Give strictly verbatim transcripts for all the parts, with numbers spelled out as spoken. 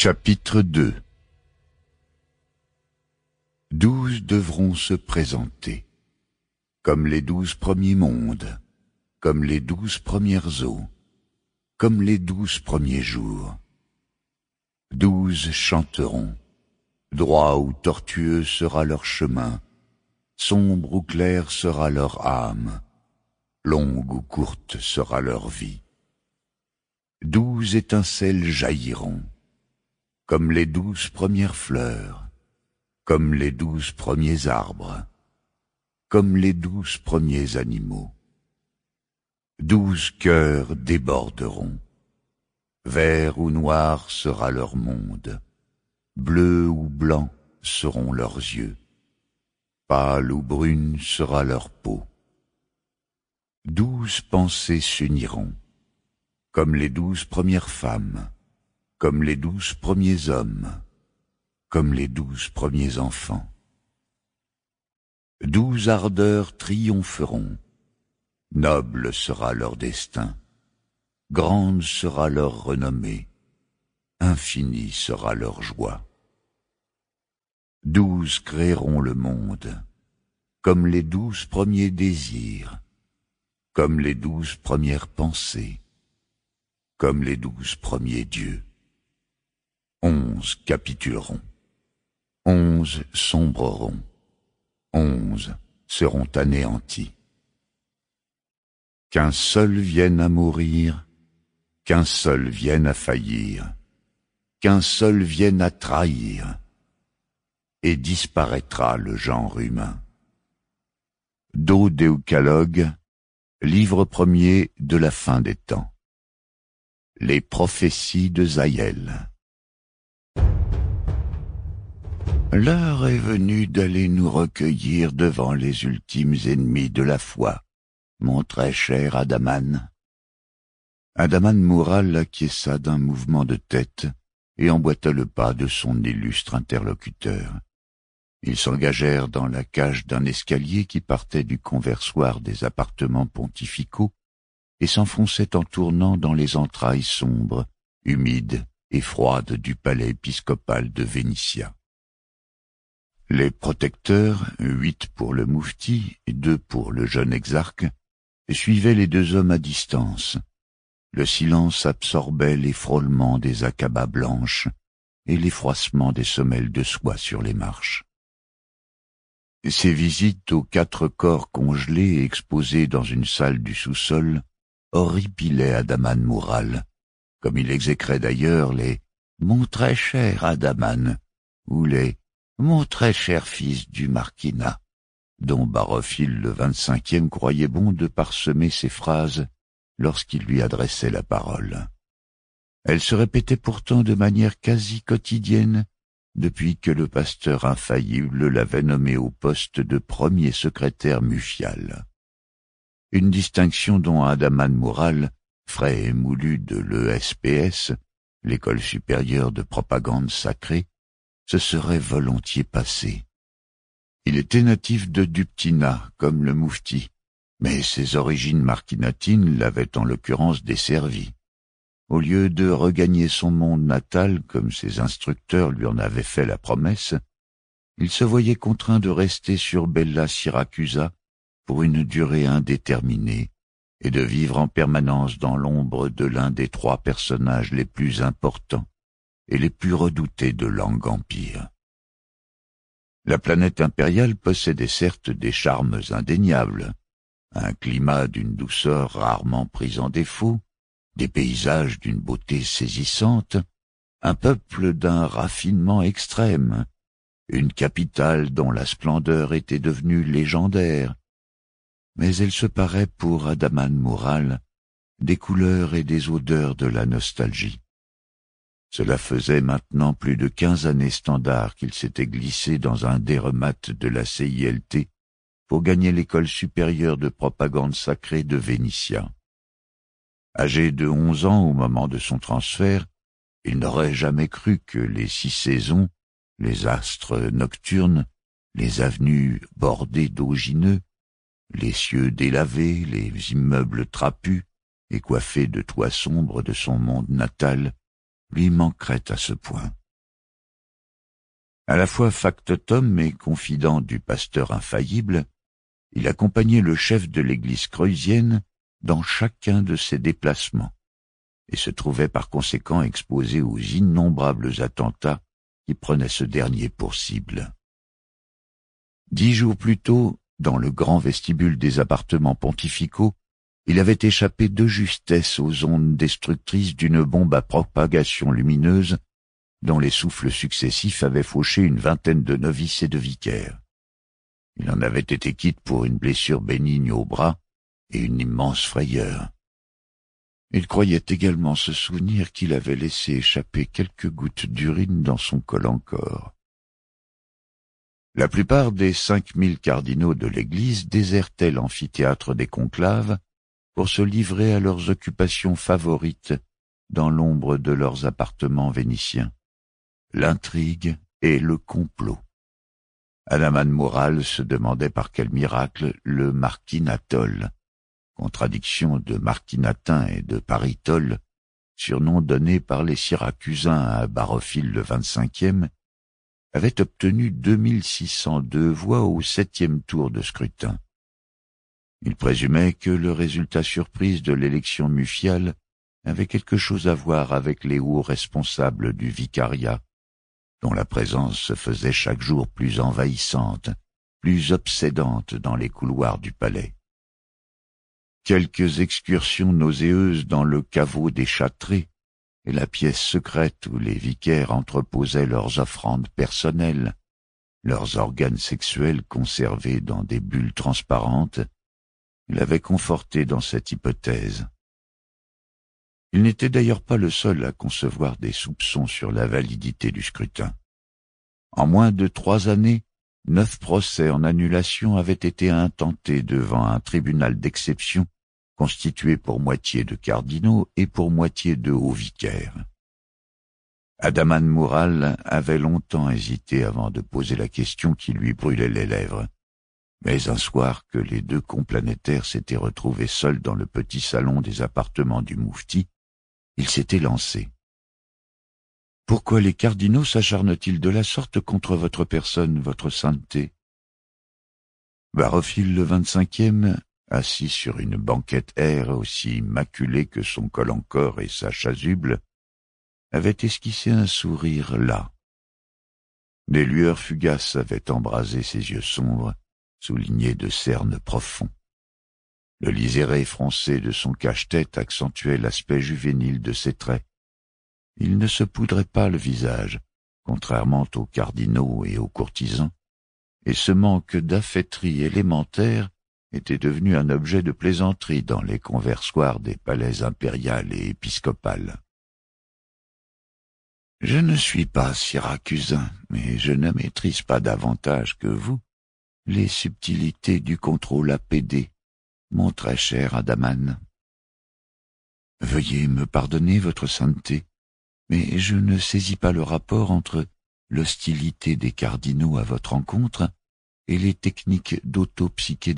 Chapitre deux. Douze devront se présenter, comme les douze premiers mondes, comme les douze premières eaux, comme les douze premiers jours. Douze chanteront, droit ou tortueux sera leur chemin, sombre ou clair sera leur âme, longue ou courte sera leur vie. Douze étincelles jailliront, comme les douze premières fleurs, comme les douze premiers arbres, comme les douze premiers animaux. Douze cœurs déborderont, vert ou noir sera leur monde, bleu ou blanc seront leurs yeux, pâle ou brune sera leur peau. Douze pensées s'uniront, comme les douze premières femmes, comme les douze premiers hommes, comme les douze premiers enfants. Douze ardeurs triompheront, noble sera leur destin, grande sera leur renommée, infinie sera leur joie. Douze créeront le monde, comme les douze premiers désirs, comme les douze premières pensées, comme les douze premiers dieux. Onze capituleront, onze sombreront, onze seront anéantis. Qu'un seul vienne à mourir, qu'un seul vienne à faillir, qu'un seul vienne à trahir, et disparaîtra le genre humain. Dodécalogue, livre premier de la fin des temps. Les prophéties de Zaïel. L'heure est venue d'aller nous recueillir devant les ultimes ennemis de la foi, mon très cher Adaman. Adaman Moural acquiesça d'un mouvement de tête et emboîta le pas de son illustre interlocuteur. Ils s'engagèrent dans la cage d'un escalier qui partait du conversoir des appartements pontificaux et s'enfonçait en tournant dans les entrailles sombres, humides et froides du palais épiscopal de Vénitia. Les protecteurs, huit pour le moufti et deux pour le jeune exarque, suivaient les deux hommes à distance. Le silence absorbait les frôlements des acabas blanches et les froissements des semelles de soie sur les marches. Ces visites aux quatre corps congelés et exposés dans une salle du sous-sol horripilaient Adaman Moural, comme il exécrait d'ailleurs les « mon très cher Adaman » ou les « mon très cher fils du Marquina », dont Barophile le vingt-cinquième croyait bon de parsemer ses phrases lorsqu'il lui adressait la parole. Elle se répétait pourtant de manière quasi quotidienne depuis que le pasteur infaillible l'avait nommé au poste de premier secrétaire mufial. Une distinction dont Adaman Moural, frais et moulu de l'E S P S, l'école supérieure de propagande sacrée, se serait volontiers passé. Il était natif de Duptina, comme le moufti, mais ses origines marquinatines l'avaient en l'occurrence desservi. Au lieu de regagner son monde natal, comme ses instructeurs lui en avaient fait la promesse, il se voyait contraint de rester sur Bella Syracusa pour une durée indéterminée et de vivre en permanence dans l'ombre de l'un des trois personnages les plus importants et les plus redoutés de l'Ang-Empire. La planète impériale possédait certes des charmes indéniables, un climat d'une douceur rarement prise en défaut, des paysages d'une beauté saisissante, un peuple d'un raffinement extrême, une capitale dont la splendeur était devenue légendaire, mais elle se parait pour Adaman Moural des couleurs et des odeurs de la nostalgie. Cela faisait maintenant plus de quinze années standard qu'il s'était glissé dans un déremat de la C I L T pour gagner l'école supérieure de propagande sacrée de Vénitia. Âgé de onze ans au moment de son transfert, il n'aurait jamais cru que les six saisons, les astres nocturnes, les avenues bordées d'augineux, les cieux délavés, les immeubles trapus et coiffés de toits sombres de son monde natal lui manquerait à ce point. À la fois factotum et confident du pasteur infaillible, il accompagnait le chef de l'église creusienne dans chacun de ses déplacements, et se trouvait par conséquent exposé aux innombrables attentats qui prenaient ce dernier pour cible. Dix jours plus tôt, dans le grand vestibule des appartements pontificaux, il avait échappé de justesse aux ondes destructrices d'une bombe à propagation lumineuse dont les souffles successifs avaient fauché une vingtaine de novices et de vicaires. Il en avait été quitte pour une blessure bénigne au bras et une immense frayeur. Il croyait également se souvenir qu'il avait laissé échapper quelques gouttes d'urine dans son collant-corps. La plupart des cinq mille cardinaux de l'Église désertaient l'amphithéâtre des conclaves pour se livrer à leurs occupations favorites dans l'ombre de leurs appartements vénitiens, l'intrigue et le complot. Adaman Moural se demandait par quel miracle le marquinatol, contradiction de marquinatin et de paritol, surnom donné par les Syracusains à Barophile le vingt-cinquième, avait obtenu deux mille six cent deux voix au septième tour de scrutin. Il présumait que le résultat surprise de l'élection muffiale avait quelque chose à voir avec les hauts responsables du vicariat, dont la présence se faisait chaque jour plus envahissante, plus obsédante dans les couloirs du palais. Quelques excursions nauséeuses dans le caveau des Châtrés et la pièce secrète où les vicaires entreposaient leurs offrandes personnelles, leurs organes sexuels conservés dans des bulles transparentes, l'avaient conforté dans cette hypothèse. Il n'était d'ailleurs pas le seul à concevoir des soupçons sur la validité du scrutin. En moins de trois années, neuf procès en annulation avaient été intentés devant un tribunal d'exception constitué pour moitié de cardinaux et pour moitié de hauts vicaires. Adaman Moural avait longtemps hésité avant de poser la question qui lui brûlait les lèvres. Mais un soir que les deux complanétaires s'étaient retrouvés seuls dans le petit salon des appartements du moufti, il s'était lancé. « Pourquoi les cardinaux s'acharnent-ils de la sorte contre votre personne, votre sainteté ?» Barophile le vingt-cinquième, assis sur une banquette air aussi immaculée que son collant-corps et sa chasuble, avait esquissé un sourire las. Des lueurs fugaces avaient embrasé ses yeux sombres, soulignés de cernes profonds. Le liséré froncé de son cache-tête accentuait l'aspect juvénile de ses traits. Il ne se poudrait pas le visage, contrairement aux cardinaux et aux courtisans, et ce manque d'affaîtrie élémentaire était devenu un objet de plaisanterie dans les conversoirs des palais impérial et épiscopal. « Je ne suis pas syracusain, mais je ne maîtrise pas davantage que vous les subtilités du contrôle A P D, mon très cher Adaman. Veuillez me pardonner, votre sainteté, mais je ne saisis pas le rapport entre l'hostilité des cardinaux à votre encontre et les techniques d'autopsyché-défense. »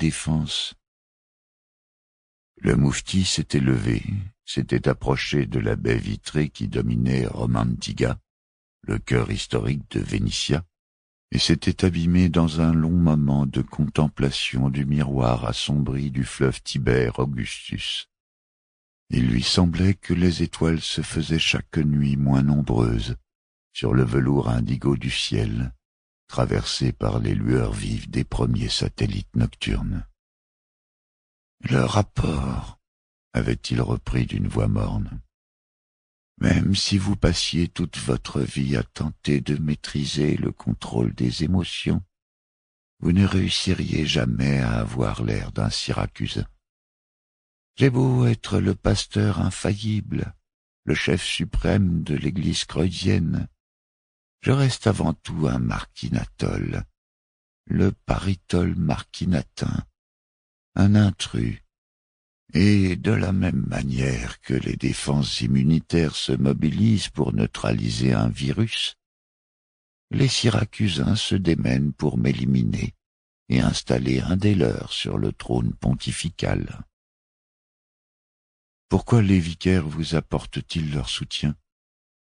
Le moufti s'était levé, s'était approché de la baie vitrée qui dominait Romantiga, le cœur historique de Vénitia, et s'était abîmé dans un long moment de contemplation du miroir assombri du fleuve Tiber Augustus. Il lui semblait que les étoiles se faisaient chaque nuit moins nombreuses sur le velours indigo du ciel, traversé par les lueurs vives des premiers satellites nocturnes. « Le rapport, » avait-il repris d'une voix morne. « Même si vous passiez toute votre vie à tenter de maîtriser le contrôle des émotions, vous ne réussiriez jamais à avoir l'air d'un Syracusain. J'ai beau être le pasteur infaillible, le chef suprême de l'église creusienne, je reste avant tout un marquinatol, le paritol marquinatin, un intrus, et de la même manière que les défenses immunitaires se mobilisent pour neutraliser un virus, les Syracusains se démènent pour m'éliminer et installer un des leurs sur le trône pontifical. Pourquoi les vicaires vous apportent-ils leur soutien?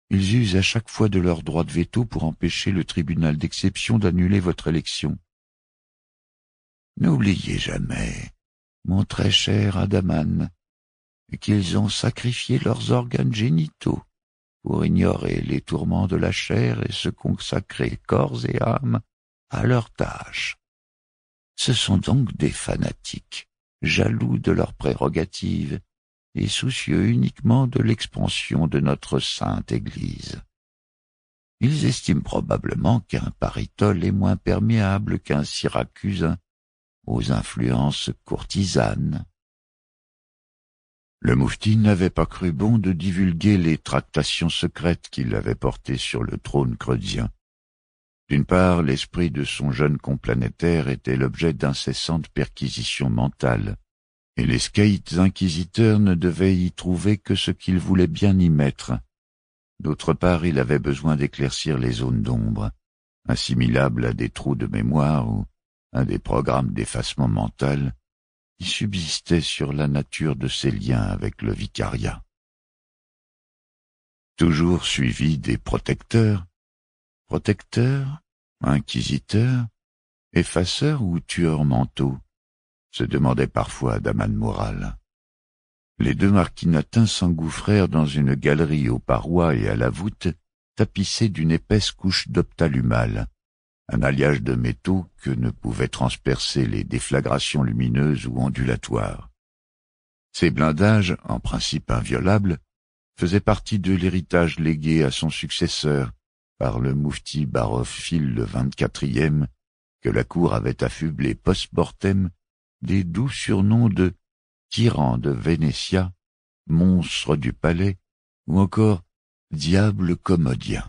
Ils usent à chaque fois de leur droit de veto pour empêcher le tribunal d'exception d'annuler votre élection. N'oubliez jamais, mon très cher Adaman, qu'ils ont sacrifié leurs organes génitaux pour ignorer les tourments de la chair et se consacrer corps et âme à leur tâche. Ce sont donc des fanatiques, jaloux de leurs prérogatives et soucieux uniquement de l'expansion de notre sainte Église. Ils estiment probablement qu'un Paritole est moins perméable qu'un Syracusain aux influences courtisanes. Le moufti n'avait pas cru bon de divulguer les tractations secrètes qu'il avait portées sur le trône creusien. D'une part, l'esprit de son jeune complanétaire était l'objet d'incessantes perquisitions mentales, et les scaïtes inquisiteurs ne devaient y trouver que ce qu'ils voulaient bien y mettre. D'autre part, il avait besoin d'éclaircir les zones d'ombre, assimilables à des trous de mémoire ou à des programmes d'effacement mental, qui subsistait sur la nature de ses liens avec le vicariat. Toujours suivi des protecteurs, protecteurs, inquisiteurs, effaceurs ou tueurs mentaux, se demandait parfois Adaman Moural. Les deux marquinatins s'engouffrèrent dans une galerie aux parois et à la voûte tapissée d'une épaisse couche d'ophtalumales, un alliage de métaux que ne pouvaient transpercer les déflagrations lumineuses ou ondulatoires. Ces blindages, en principe inviolables, faisaient partie de l'héritage légué à son successeur par le moufti Barophile le vingt-quatrième, que la cour avait affublé post-mortem des doux surnoms de tyran de Vénétia, monstre du palais ou encore diable commodien.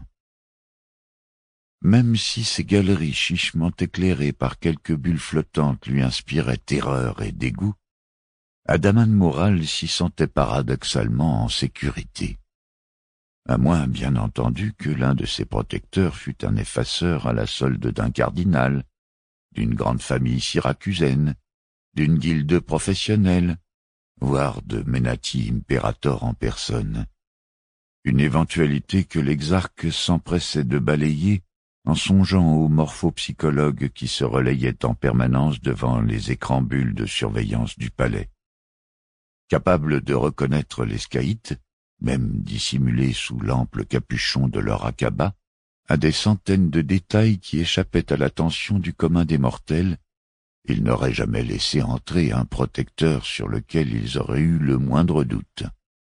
Même si ces galeries chichement éclairées par quelques bulles flottantes lui inspiraient terreur et dégoût, Adaman Moural s'y sentait paradoxalement en sécurité. À moins, bien entendu, que l'un de ses protecteurs fût un effaceur à la solde d'un cardinal, d'une grande famille syracusaine, d'une guilde professionnelle, voire de Menati Imperator en personne. Une éventualité que l'exarque s'empressait de balayer en songeant aux morphopsychologues qui se relayaient en permanence devant les écrans bulles de surveillance du palais. Capables de reconnaître les scaïtes, même dissimulés sous l'ample capuchon de leur akaba, à des centaines de détails qui échappaient à l'attention du commun des mortels, ils n'auraient jamais laissé entrer un protecteur sur lequel ils auraient eu le moindre doute.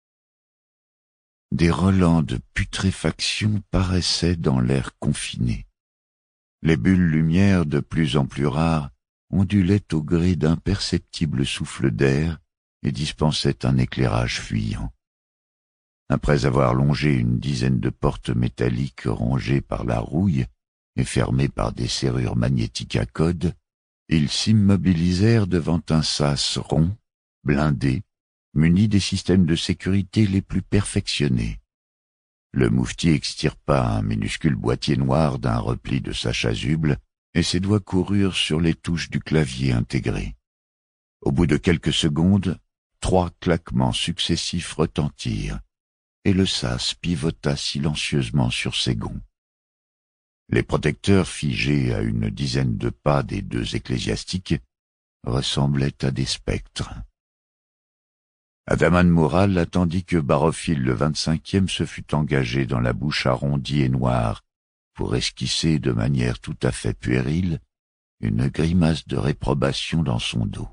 Des relents de putréfaction paraissaient dans l'air confiné. Les bulles lumière de plus en plus rares ondulaient au gré d'imperceptibles souffles d'air et dispensaient un éclairage fuyant. Après avoir longé une dizaine de portes métalliques rongées par la rouille et fermées par des serrures magnétiques à code, ils s'immobilisèrent devant un sas rond, blindé, muni des systèmes de sécurité les plus perfectionnés. Le moufti extirpa un minuscule boîtier noir d'un repli de sa chasuble, et ses doigts coururent sur les touches du clavier intégré. Au bout de quelques secondes, trois claquements successifs retentirent, et le sas pivota silencieusement sur ses gonds. Les protecteurs figés à une dizaine de pas des deux ecclésiastiques ressemblaient à des spectres. Adaman Moural attendit que Barophile le vingt-cinquième se fût engagé dans la bouche arrondie et noire pour esquisser de manière tout à fait puérile une grimace de réprobation dans son dos.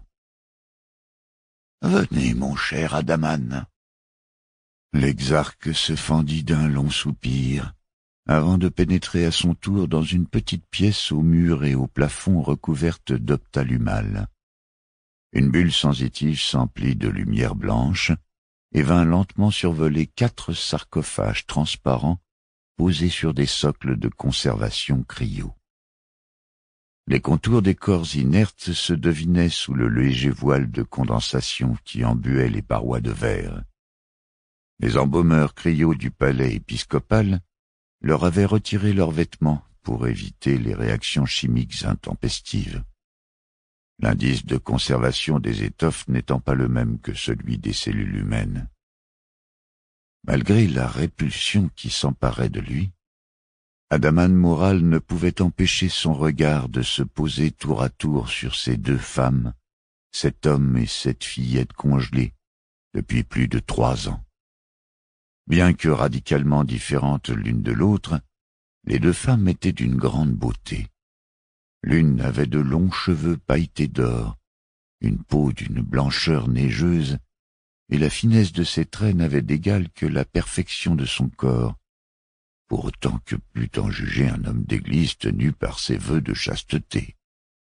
« Venez, mon cher Adaman !» L'exarque se fendit d'un long soupir, avant de pénétrer à son tour dans une petite pièce aux murs et au plafond recouverte d'ophtalumales. Une bulle sensitive s'emplit de lumière blanche et vint lentement survoler quatre sarcophages transparents posés sur des socles de conservation cryo. Les contours des corps inertes se devinaient sous le léger voile de condensation qui embuait les parois de verre. Les embaumeurs cryo du palais épiscopal leur avaient retiré leurs vêtements pour éviter les réactions chimiques intempestives. L'indice de conservation des étoffes n'étant pas le même que celui des cellules humaines. Malgré la répulsion qui s'emparait de lui, Adaman Moural ne pouvait empêcher son regard de se poser tour à tour sur ces deux femmes, cet homme et cette fillette congelée depuis plus de trois ans. Bien que radicalement différentes l'une de l'autre, les deux femmes étaient d'une grande beauté. L'une avait de longs cheveux pailletés d'or, une peau d'une blancheur neigeuse, et la finesse de ses traits n'avait d'égal que la perfection de son corps, pour autant que pût en juger un homme d'église tenu par ses vœux de chasteté.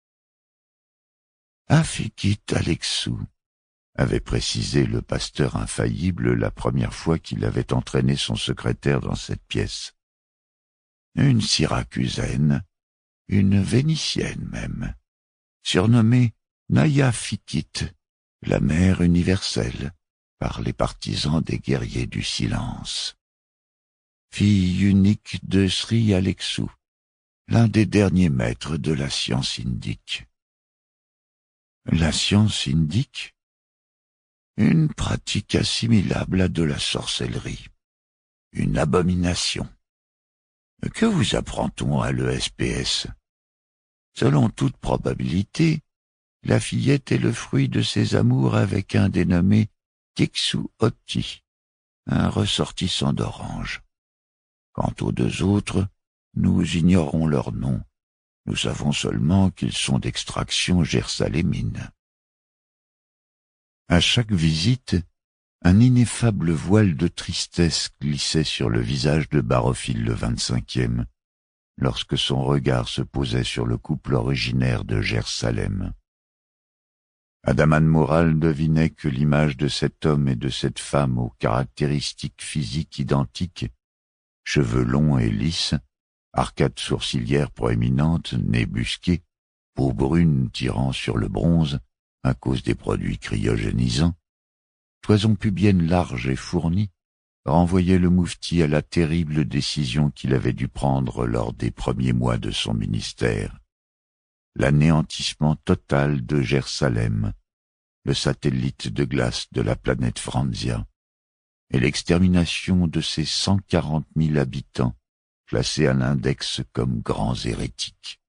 « Afikit Alexou », avait précisé le pasteur infaillible la première fois qu'il avait entraîné son secrétaire dans cette pièce. Une Syracusaine, une Vénitienne même, surnommée Naya Fikit, la mère universelle, par les partisans des guerriers du silence. Fille unique de Sri Alexou, l'un des derniers maîtres de la science indique. La science indique ? Une pratique assimilable à de la sorcellerie, une abomination. Que vous apprend-on à l'E S P S? Selon toute probabilité, la fillette est le fruit de ses amours avec un dénommé Kixou Otti, un ressortissant d'Orange. Quant aux deux autres, nous ignorons leur nom. Nous savons seulement qu'ils sont d'extraction gersalémine. À chaque visite, un ineffable voile de tristesse glissait sur le visage de Barophile le vingt-cinquième, lorsque son regard se posait sur le couple originaire de Jersalem. Adaman Moural devinait que l'image de cet homme et de cette femme aux caractéristiques physiques identiques, cheveux longs et lisses, arcades sourcilières proéminentes, nez busqué, peau brune tirant sur le bronze à cause des produits cryogénisants, toison pubienne large et fournie, renvoyait le moufti à la terrible décision qu'il avait dû prendre lors des premiers mois de son ministère. L'anéantissement total de Jersalem, le satellite de glace de la planète Franzia, et l'extermination de ses cent quarante mille habitants, classés à l'index comme grands hérétiques.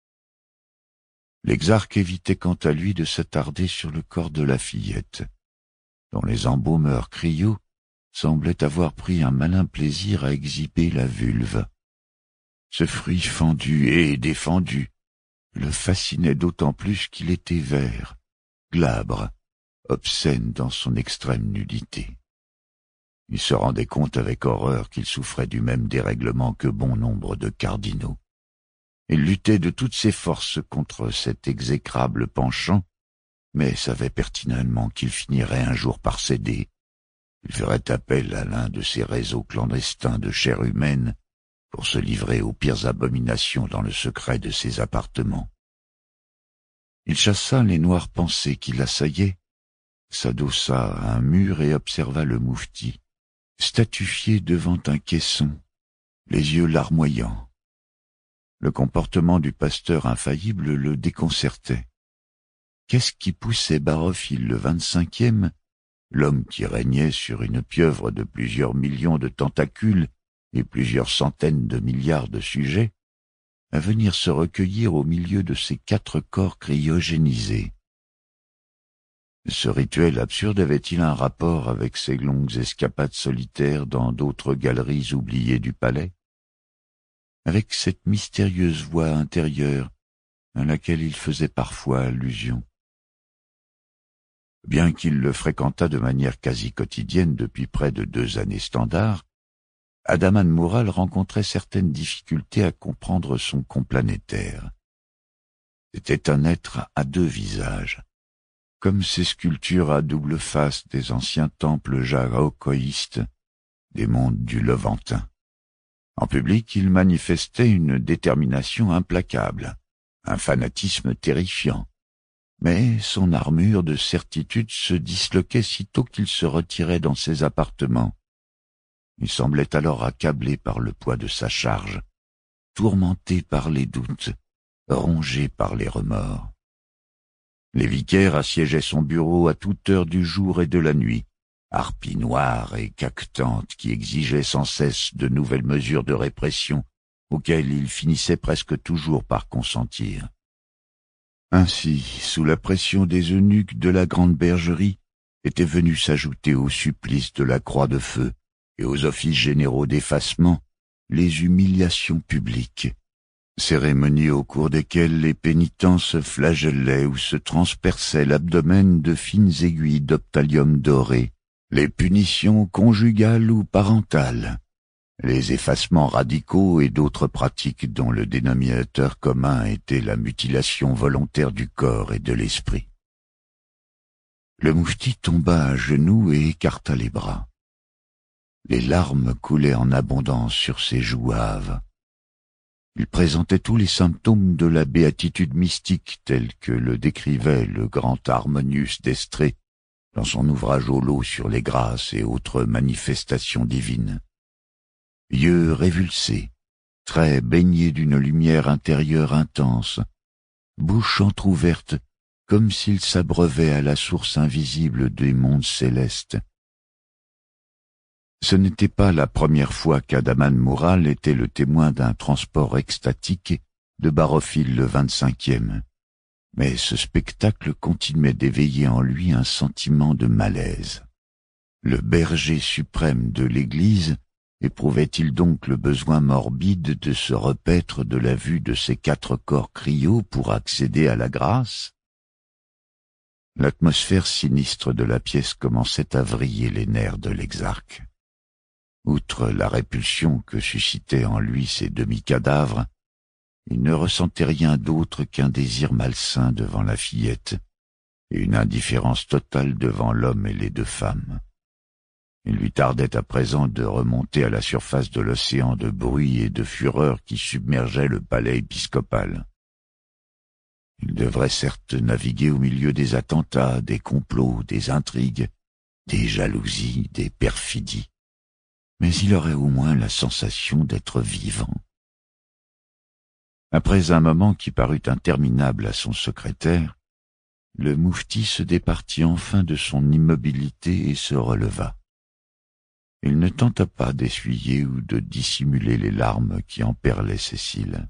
L'exarque évitait quant à lui de s'attarder sur le corps de la fillette, dont les embaumeurs cryo semblaient avoir pris un malin plaisir à exhiber la vulve. Ce fruit fendu et défendu le fascinait d'autant plus qu'il était vert, glabre, obscène dans son extrême nudité. Il se rendait compte avec horreur qu'il souffrait du même dérèglement que bon nombre de cardinaux. Il luttait de toutes ses forces contre cet exécrable penchant, mais savait pertinemment qu'il finirait un jour par céder. Il ferait appel à l'un de ces réseaux clandestins de chair humaine pour se livrer aux pires abominations dans le secret de ses appartements. Il chassa les noires pensées qui l'assaillaient, s'adossa à un mur et observa le moufti, statufié devant un caisson, les yeux larmoyants. Le comportement du pasteur infaillible le déconcertait. Qu'est-ce qui poussait Barophile le vingt-cinquième, l'homme qui régnait sur une pieuvre de plusieurs millions de tentacules et plusieurs centaines de milliards de sujets, à venir se recueillir au milieu de ces quatre corps cryogénisés? Ce rituel absurde avait-il un rapport avec ces longues escapades solitaires dans d'autres galeries oubliées du palais? Avec cette mystérieuse voix intérieure à laquelle il faisait parfois allusion? Bien qu'il le fréquentât de manière quasi quotidienne depuis près de deux années standards, Adaman Moural rencontrait certaines difficultés à comprendre son complanétaire. C'était un être à deux visages, comme ces sculptures à double face des anciens temples jaocoïstes des mondes du Levantin. En public, il manifestait une détermination implacable, un fanatisme terrifiant, mais son armure de certitude se disloquait sitôt qu'il se retirait dans ses appartements. Il semblait alors accablé par le poids de sa charge, tourmenté par les doutes, rongé par les remords. Les vicaires assiégeaient son bureau à toute heure du jour et de la nuit, harpie noire et caquetante qui exigeait sans cesse de nouvelles mesures de répression auxquelles il finissait presque toujours par consentir. Ainsi, sous la pression des eunuques de la grande bergerie, était venu s'ajouter au supplice de la croix de feu et aux offices généraux d'effacement les humiliations publiques, cérémonies au cours desquelles les pénitents se flagellaient ou se transperçaient l'abdomen de fines aiguilles d'optalium doré, les punitions conjugales ou parentales, les effacements radicaux et d'autres pratiques dont le dénominateur commun était la mutilation volontaire du corps et de l'esprit. Le moufti tomba à genoux et écarta les bras. Les larmes coulaient en abondance sur ses joues hâves. Il présentait tous les symptômes de la béatitude mystique telle que le décrivait le grand Harmonius d'Estrée dans son ouvrage Holo sur les grâces et autres manifestations divines. Yeux révulsés, traits baignés d'une lumière intérieure intense, bouche entr'ouverte comme s'il s'abreuvait à la source invisible des mondes célestes. Ce n'était pas la première fois qu'Adaman Moural était le témoin d'un transport extatique de Barophile le vingt-cinquième, mais ce spectacle continuait d'éveiller en lui un sentiment de malaise. Le berger suprême de l'Église éprouvait-il donc le besoin morbide de se repaître de la vue de ces quatre corps criots pour accéder à la grâce? L'atmosphère sinistre de la pièce commençait à vriller les nerfs de l'exarque. Outre la répulsion que suscitaient en lui ces demi-cadavres, il ne ressentait rien d'autre qu'un désir malsain devant la fillette et une indifférence totale devant l'homme et les deux femmes. Il lui tardait à présent de remonter à la surface de l'océan de bruit et de fureur qui submergeait le palais épiscopal. Il devrait certes naviguer au milieu des attentats, des complots, des intrigues, des jalousies, des perfidies, mais il aurait au moins la sensation d'être vivant. Après un moment qui parut interminable à son secrétaire, le moufti se départit enfin de son immobilité et se releva. Il ne tenta pas d'essuyer ou de dissimuler les larmes qui emperlaient ses cils.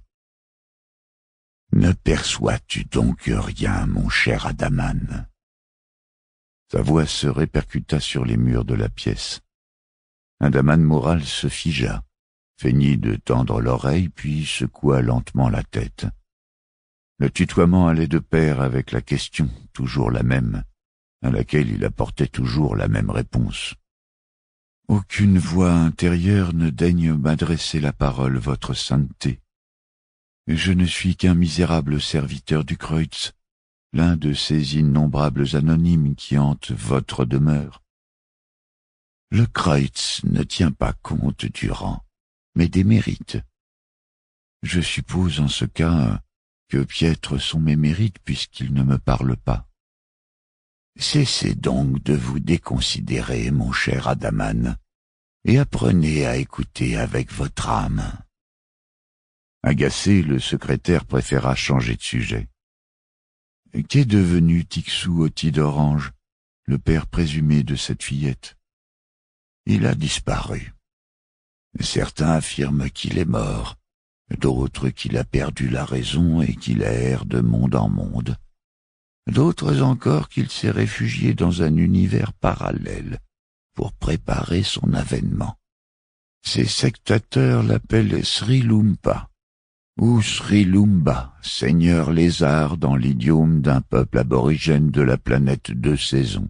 « Ne perçois-tu donc rien, mon cher Adaman ?» Sa voix se répercuta sur les murs de la pièce. Adaman Moural se figea, feignit de tendre l'oreille, puis secoua lentement la tête. Le tutoiement allait de pair avec la question, toujours la même, à laquelle il apportait toujours la même réponse. « Aucune voix intérieure ne daigne m'adresser la parole, votre sainteté. Je ne suis qu'un misérable serviteur du Kreutz, l'un de ces innombrables anonymes qui hantent votre demeure. Le Kreutz ne tient pas compte du rang, mais des mérites. Je suppose en ce cas que piètres sont mes mérites puisqu'ils ne me parlent pas. Cessez donc de vous déconsidérer, mon cher Adaman, et apprenez à écouter avec votre âme. » Agacé, le secrétaire préféra changer de sujet. « Qu'est devenu Tiksou Oti d'Orange, le père présumé de cette fillette ? » « Il a disparu. Certains affirment qu'il est mort, d'autres qu'il a perdu la raison et qu'il erre de monde en monde, d'autres encore qu'il s'est réfugié dans un univers parallèle pour préparer son avènement. Ces sectateurs l'appellent Sri Lumpa, ou Sri Lumba, seigneur lézard dans l'idiome d'un peuple aborigène de la planète Deux Saisons.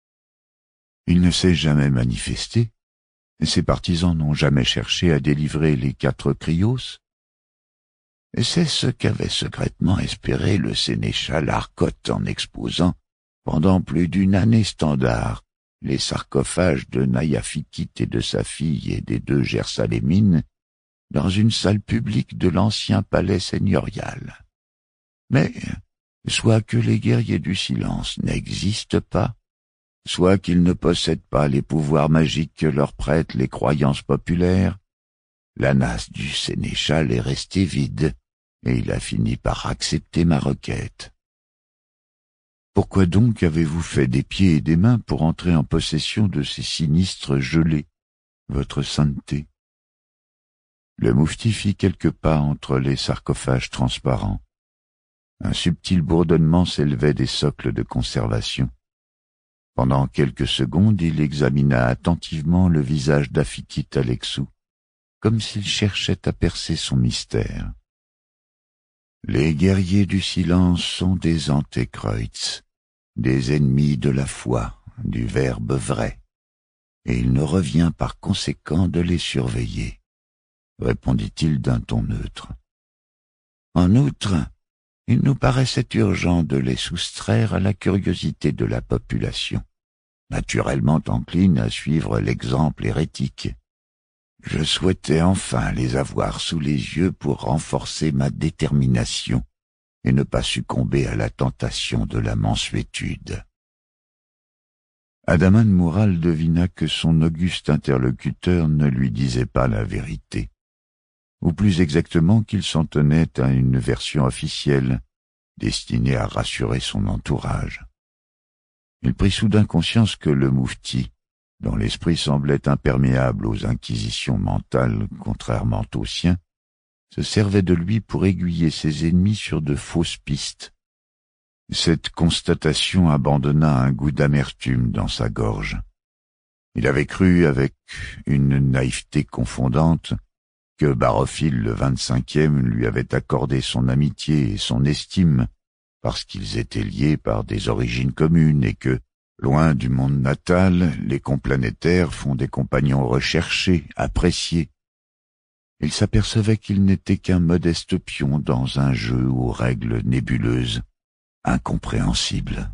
Il ne s'est jamais manifesté, ses partisans n'ont jamais cherché à délivrer les quatre Krios. C'est ce qu'avait secrètement espéré le sénéchal Arcotte en exposant, pendant plus d'une année standard, les sarcophages de Nayafikit et de sa fille et des deux Gersalémines dans une salle publique de l'ancien palais seigneurial. Mais, soit que les guerriers du silence n'existent pas, soit qu'ils ne possèdent pas les pouvoirs magiques que leur prêtent les croyances populaires, la nasse du sénéchal est restée vide, et il a fini par accepter ma requête. Pourquoi donc avez-vous fait des pieds et des mains pour entrer en possession de ces sinistres gelées, votre sainteté ?» Le moufti fit quelques pas entre les sarcophages transparents. Un subtil bourdonnement s'élevait des socles de conservation. Pendant quelques secondes, il examina attentivement le visage d'Afikit Alexou, comme s'il cherchait à percer son mystère. Les guerriers du silence sont des antécreutz, des ennemis de la foi, du verbe vrai, et il ne revient par conséquent de les surveiller, répondit-il d'un ton neutre. En outre, il nous paraissait urgent de les soustraire à la curiosité de la population, naturellement encline à suivre l'exemple hérétique. Je souhaitais enfin les avoir sous les yeux pour renforcer ma détermination et ne pas succomber à la tentation de la mansuétude. Adaman Moural devina que son auguste interlocuteur ne lui disait pas la vérité, ou plus exactement qu'il s'en tenait à une version officielle, destinée à rassurer son entourage. Il prit soudain conscience que le moufti, dont l'esprit semblait imperméable aux inquisitions mentales contrairement aux siens, se servait de lui pour aiguiller ses ennemis sur de fausses pistes. Cette constatation abandonna un goût d'amertume dans sa gorge. Il avait cru, avec une naïveté confondante, que Barophile le vingt-cinquième lui avait accordé son amitié et son estime parce qu'ils étaient liés par des origines communes et que, loin du monde natal, les complanétaires font des compagnons recherchés, appréciés. Il s'apercevait qu'il n'était qu'un modeste pion dans un jeu aux règles nébuleuses, incompréhensibles.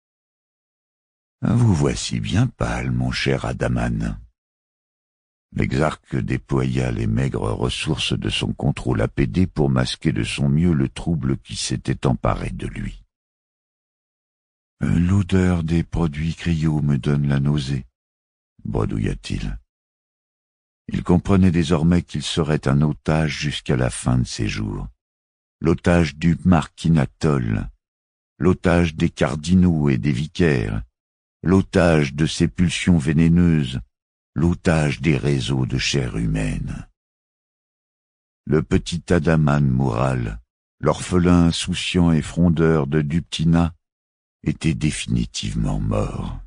« Vous voici bien pâle, mon cher Adaman. » L'exarque déploya les maigres ressources de son contrôle A P D pour masquer de son mieux le trouble qui s'était emparé de lui. « L'odeur des produits cryo me donne la nausée, » bredouilla-t-il. Il comprenait désormais qu'il serait un otage jusqu'à la fin de ses jours, l'otage du Marquinatol, l'otage des cardinaux et des vicaires, l'otage de ces pulsions vénéneuses, l'otage des réseaux de chair humaine. Le petit Adaman Moural, l'orphelin insouciant et frondeur de Duptina, était définitivement mort.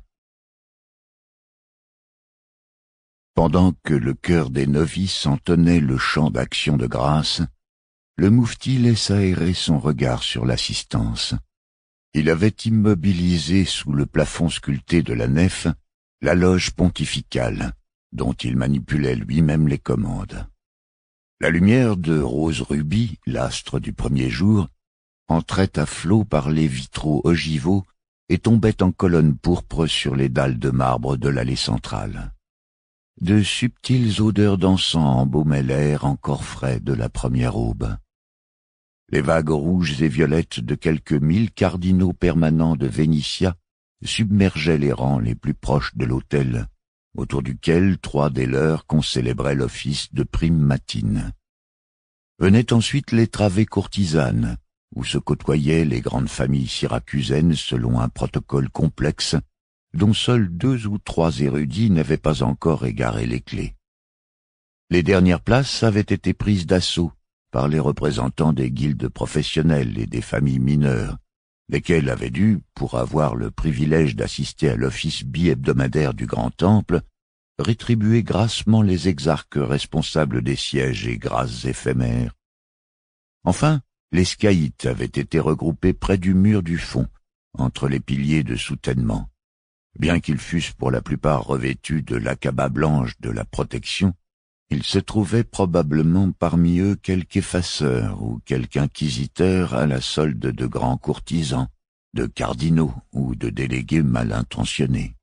Pendant que le chœur des novices entonnait le chant d'action de grâce, le moufti laissa errer son regard sur l'assistance. Il avait immobilisé sous le plafond sculpté de la nef la loge pontificale, dont il manipulait lui-même les commandes. La lumière de rose rubis, l'astre du premier jour, entrait à flots par les vitraux ogivaux et tombait en colonnes pourpres sur les dalles de marbre de l'allée centrale. De subtiles odeurs d'encens embaumaient l'air encore frais de la première aube. Les vagues rouges et violettes de quelques mille cardinaux permanents de Vénitia submergeaient les rangs les plus proches de l'autel, autour duquel trois des leurs concélébraient l'office de prime matine. Venaient ensuite les travées courtisanes, où se côtoyaient les grandes familles syracusaines selon un protocole complexe, dont seuls deux ou trois érudits n'avaient pas encore égaré les clés. Les dernières places avaient été prises d'assaut par les représentants des guildes professionnelles et des familles mineures, lesquels avaient dû, pour avoir le privilège d'assister à l'office bi-hebdomadaire du Grand Temple, rétribuer grassement les exarques responsables des sièges et grâces éphémères. Enfin, les scaïtes avaient été regroupés près du mur du fond, entre les piliers de soutènement. Bien qu'ils fussent pour la plupart revêtus de l'acaba blanche de la protection, il se trouvait probablement parmi eux quelque effaceur ou quelque inquisiteur à la solde de grands courtisans, de cardinaux ou de délégués mal intentionnés.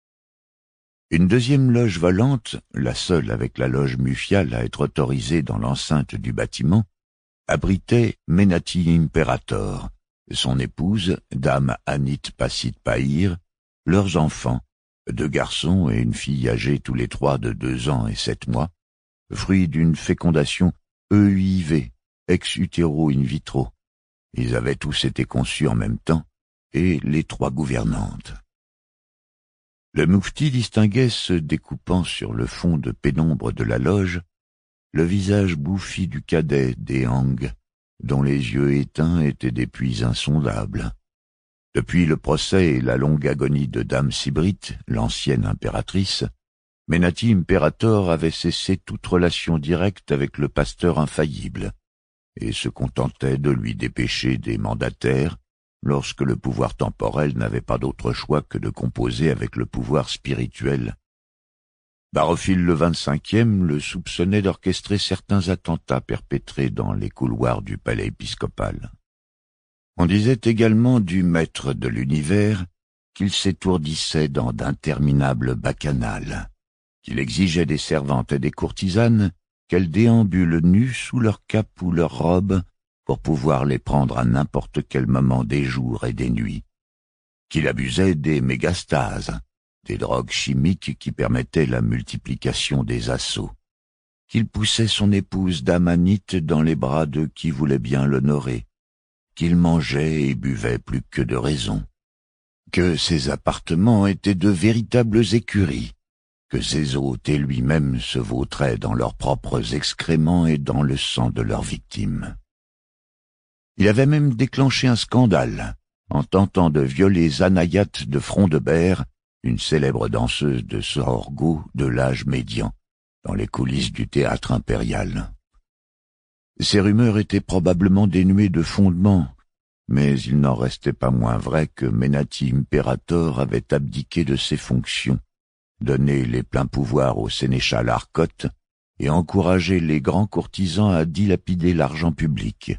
Une deuxième loge volante, la seule avec la loge mufiale à être autorisée dans l'enceinte du bâtiment, abritait Menati Imperator, son épouse, dame Anit Pasit Pahir, leurs enfants, deux garçons et une fille âgés tous les trois de deux ans et sept mois, fruit d'une fécondation E U I V, ex utero in vitro. Ils avaient tous été conçus en même temps, et les trois gouvernantes. Le moufti distinguait, se découpant sur le fond de pénombre de la loge, le visage bouffi du cadet Déang, dont les yeux éteints étaient des puits insondables. Depuis le procès et la longue agonie de Dame Sibrit, l'ancienne impératrice, Menati Imperator avait cessé toute relation directe avec le pasteur infaillible, et se contentait de lui dépêcher des mandataires lorsque le pouvoir temporel n'avait pas d'autre choix que de composer avec le pouvoir spirituel. Barophile le vingt-cinquième le soupçonnait d'orchestrer certains attentats perpétrés dans les couloirs du palais épiscopal. On disait également du maître de l'univers qu'il s'étourdissait dans d'interminables bacchanales, qu'il exigeait des servantes et des courtisanes qu'elles déambulent nues sous leur cape ou leur robe pour pouvoir les prendre à n'importe quel moment des jours et des nuits, qu'il abusait des mégastases, des drogues chimiques qui permettaient la multiplication des assauts, qu'il poussait son épouse Damanite dans les bras de qui voulait bien l'honorer, qu'il mangeait et buvait plus que de raison, que ses appartements étaient de véritables écuries, que ses hôtes et lui-même se vautraient dans leurs propres excréments et dans le sang de leurs victimes. Il avait même déclenché un scandale en tentant de violer Zanayat de Frondebert, une célèbre danseuse de Sorgo de l'âge médian, dans les coulisses du théâtre impérial. Ces rumeurs étaient probablement dénuées de fondement, mais il n'en restait pas moins vrai que Menati Imperator avait abdiqué de ses fonctions, donné les pleins pouvoirs au sénéchal Arcote et encouragé les grands courtisans à dilapider l'argent public.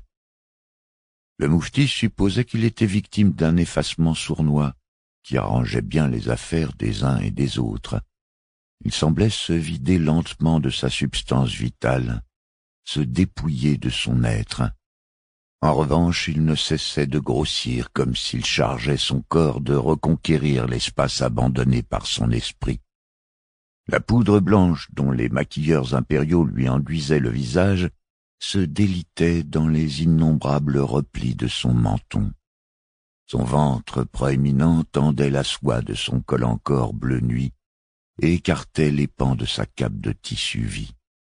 Le moufti supposait qu'il était victime d'un effacement sournois qui arrangeait bien les affaires des uns et des autres. Il semblait se vider lentement de sa substance vitale, se dépouiller de son être. En revanche, il ne cessait de grossir comme s'il chargeait son corps de reconquérir l'espace abandonné par son esprit. La poudre blanche dont les maquilleurs impériaux lui enduisaient le visage se délitait dans les innombrables replis de son menton. Son ventre proéminent tendait la soie de son col encore bleu nuit et écartait les pans de sa cape de tissu vie.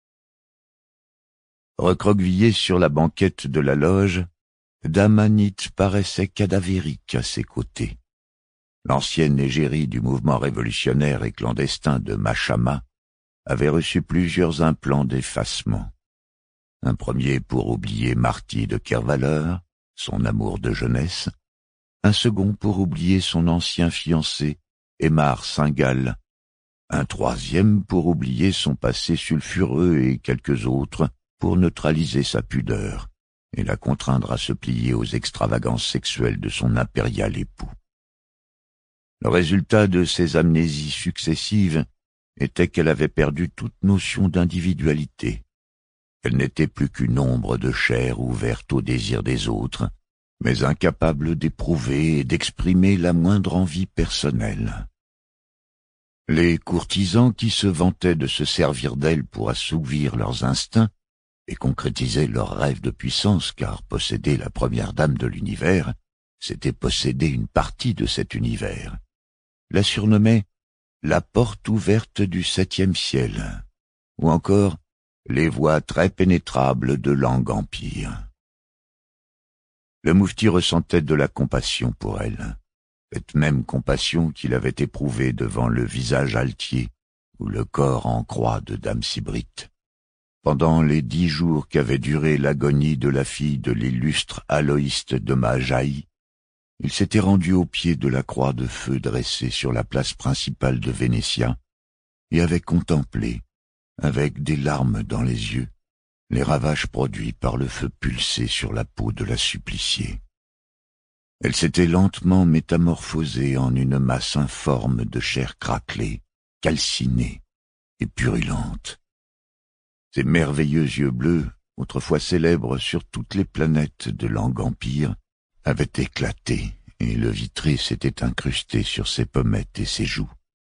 Recroquevillée sur la banquette de la loge, Damanite paraissait cadavérique à ses côtés. L'ancienne égérie du mouvement révolutionnaire et clandestin de Machama avait reçu plusieurs implants d'effacement. Un premier pour oublier Marty de Kervaleur, son amour de jeunesse, un second pour oublier son ancien fiancé, Aymar Singal, un troisième pour oublier son passé sulfureux et quelques autres pour neutraliser sa pudeur et la contraindre à se plier aux extravagances sexuelles de son impérial époux. Le résultat de ces amnésies successives était qu'elle avait perdu toute notion d'individualité. Elle n'était plus qu'une ombre de chair ouverte au désir des autres, mais incapable d'éprouver et d'exprimer la moindre envie personnelle. Les courtisans qui se vantaient de se servir d'elle pour assouvir leurs instincts et concrétiser leurs rêves de puissance, car posséder la première dame de l'univers, c'était posséder une partie de cet univers, la surnommaient la porte ouverte du septième ciel, ou encore les voies très pénétrables de l'Ang-Empire. Le moufti ressentait de la compassion pour elle, cette même compassion qu'il avait éprouvée devant le visage altier ou le corps en croix de Dame Sibrit. Pendant les dix jours qu'avait duré l'agonie de la fille de l'illustre Aloïste de Majaï, il s'était rendu au pied de la croix de feu dressée sur la place principale de Vénétia et avait contemplé, avec des larmes dans les yeux, les ravages produits par le feu pulsé sur la peau de la suppliciée. Elle s'était lentement métamorphosée en une masse informe de chair craquelée, calcinée et purulente. Ses merveilleux yeux bleus, autrefois célèbres sur toutes les planètes de l'Ang-Empire, avaient éclaté et le vitré s'était incrusté sur ses pommettes et ses joues.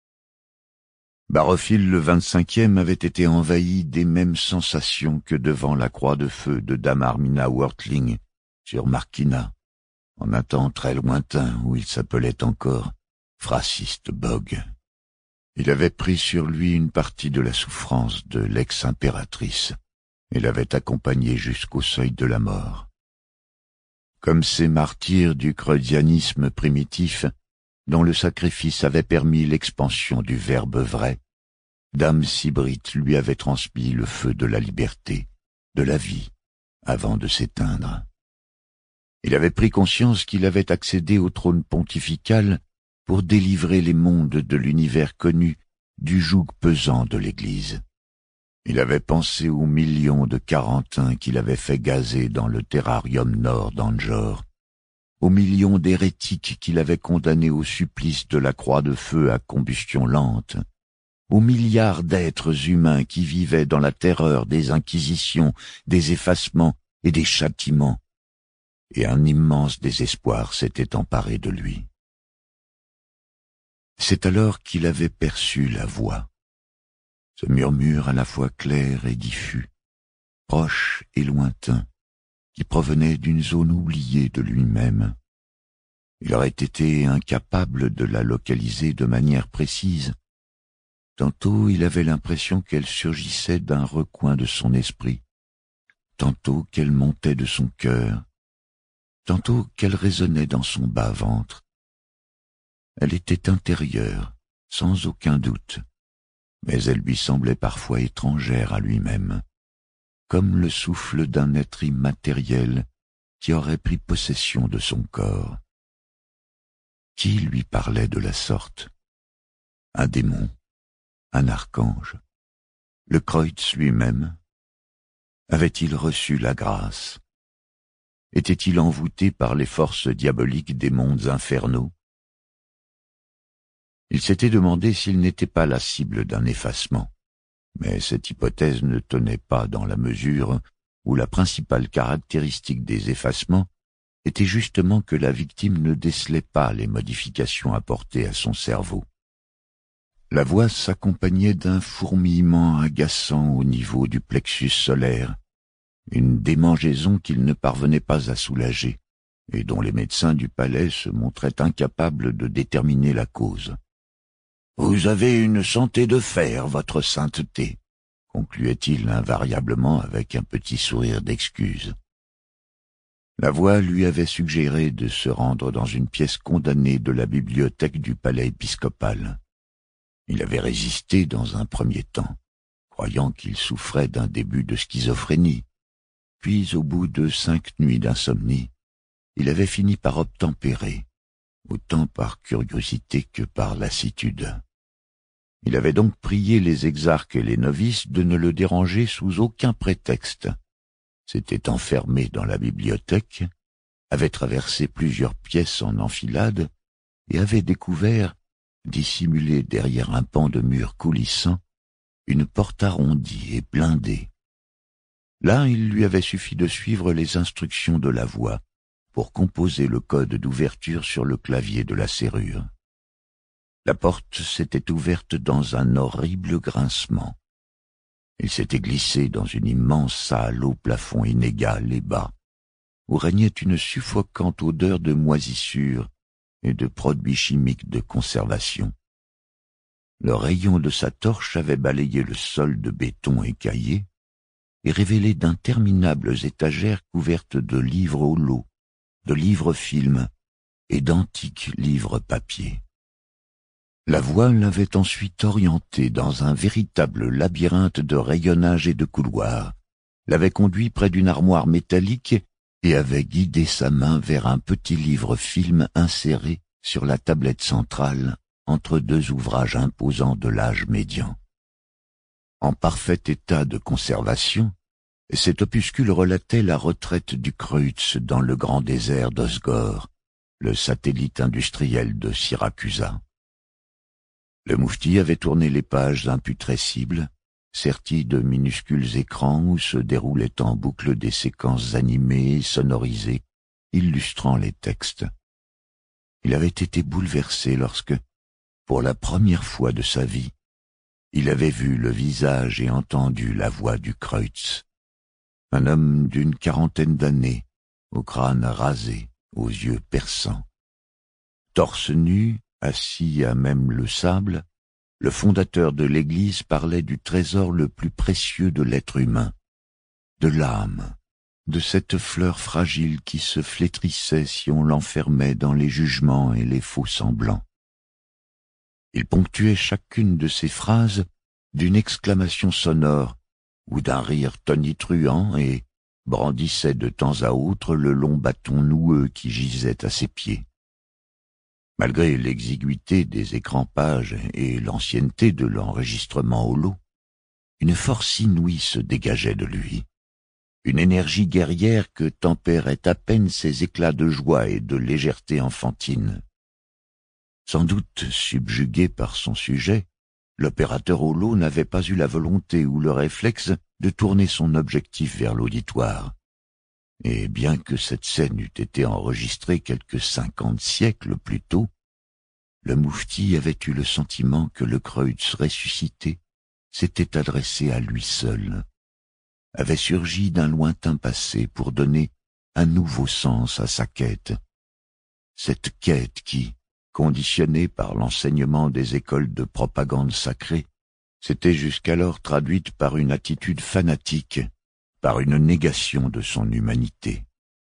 Barophile le vingt-cinquième avait été envahi des mêmes sensations que devant la croix de feu de Dame Armina Wortling sur Markina, en un temps très lointain où il s'appelait encore Fraciste Bog. Il avait pris sur lui une partie de la souffrance de l'ex-impératrice et l'avait accompagnée jusqu'au seuil de la mort. Comme ces martyrs du creudianisme primitif, dont le sacrifice avait permis l'expansion du Verbe vrai, Dame Sibrite lui avait transmis le feu de la liberté, de la vie, avant de s'éteindre. Il avait pris conscience qu'il avait accédé au trône pontifical pour délivrer les mondes de l'univers connu du joug pesant de l'Église. Il avait pensé aux millions de Carantins qu'il avait fait gazer dans le terrarium nord d'Anjor, aux millions d'hérétiques qu'il avait condamnés au supplice de la croix de feu à combustion lente, aux milliards d'êtres humains qui vivaient dans la terreur des inquisitions, des effacements et des châtiments, et un immense désespoir s'était emparé de lui. C'est alors qu'il avait perçu la voix, ce murmure à la fois clair et diffus, proche et lointain, qui provenait d'une zone oubliée de lui-même. Il aurait été incapable de la localiser de manière précise. Tantôt il avait l'impression qu'elle surgissait d'un recoin de son esprit, tantôt qu'elle montait de son cœur, tantôt qu'elle résonnait dans son bas-ventre. Elle était intérieure, sans aucun doute, mais elle lui semblait parfois étrangère à lui-même, comme le souffle d'un être immatériel qui aurait pris possession de son corps. Qui lui parlait de la sorte? Un démon? Un archange? Le Kreutz lui-même? Avait-il reçu la grâce? Était-il envoûté par les forces diaboliques des mondes infernaux? Il s'était demandé s'il n'était pas la cible d'un effacement, mais cette hypothèse ne tenait pas dans la mesure où la principale caractéristique des effacements était justement que la victime ne décelait pas les modifications apportées à son cerveau. La voix s'accompagnait d'un fourmillement agaçant au niveau du plexus solaire, une démangeaison qu'il ne parvenait pas à soulager, et dont les médecins du palais se montraient incapables de déterminer la cause. « Vous avez une santé de fer, votre sainteté », concluait-il invariablement avec un petit sourire d'excuse. La voix lui avait suggéré de se rendre dans une pièce condamnée de la bibliothèque du palais épiscopal. Il avait résisté dans un premier temps, croyant qu'il souffrait d'un début de schizophrénie. Puis, au bout de cinq nuits d'insomnie, il avait fini par obtempérer, autant par curiosité que par lassitude. Il avait donc prié les exarques et les novices de ne le déranger sous aucun prétexte. S'était enfermé dans la bibliothèque, avait traversé plusieurs pièces en enfilade et avait découvert, dissimulée derrière un pan de mur coulissant, une porte arrondie et blindée. Là, il lui avait suffi de suivre les instructions de la voix pour composer le code d'ouverture sur le clavier de la serrure. La porte s'était ouverte dans un horrible grincement. Il s'était glissé dans une immense salle au plafond inégal et bas, où régnait une suffocante odeur de moisissure et de produits chimiques de conservation. Le rayon de sa torche avait balayé le sol de béton écaillé et révélé d'interminables étagères couvertes de livres au lot, de livres-films et d'antiques livres papier. La voix l'avait ensuite orienté dans un véritable labyrinthe de rayonnages et de couloirs, l'avait conduit près d'une armoire métallique et avait guidé sa main vers un petit livre-film inséré sur la tablette centrale entre deux ouvrages imposants de l'âge médian. En parfait état de conservation, cet opuscule relatait la retraite du Kreutz dans le grand désert d'Osgore, le satellite industriel de Syracusa. Le moufti avait tourné les pages imputrescibles, serties de minuscules écrans où se déroulaient en boucle des séquences animées et sonorisées, illustrant les textes. Il avait été bouleversé lorsque, pour la première fois de sa vie, il avait vu le visage et entendu la voix du Kreutz. Un homme d'une quarantaine d'années, au crâne rasé, aux yeux perçants. Torse nu, assis à même le sable, le fondateur de l'Église parlait du trésor le plus précieux de l'être humain, de l'âme, de cette fleur fragile qui se flétrissait si on l'enfermait dans les jugements et les faux semblants. Il ponctuait chacune de ses phrases d'une exclamation sonore ou d'un rire tonitruant et brandissait de temps à autre le long bâton noueux qui gisait à ses pieds. Malgré l'exiguïté des écrans-pages et l'ancienneté de l'enregistrement holo, une force inouïe se dégageait de lui, une énergie guerrière que tempéraient à peine ses éclats de joie et de légèreté enfantine. Sans doute subjugué par son sujet, l'opérateur holo n'avait pas eu la volonté ou le réflexe de tourner son objectif vers l'auditoire. Et bien que cette scène eût été enregistrée quelques cinquante siècles plus tôt, le moufti avait eu le sentiment que le Kreutz ressuscité s'était adressé à lui seul, avait surgi d'un lointain passé pour donner un nouveau sens à sa quête. Cette quête qui, conditionnée par l'enseignement des écoles de propagande sacrée, s'était jusqu'alors traduite par une attitude fanatique, par une négation de son humanité.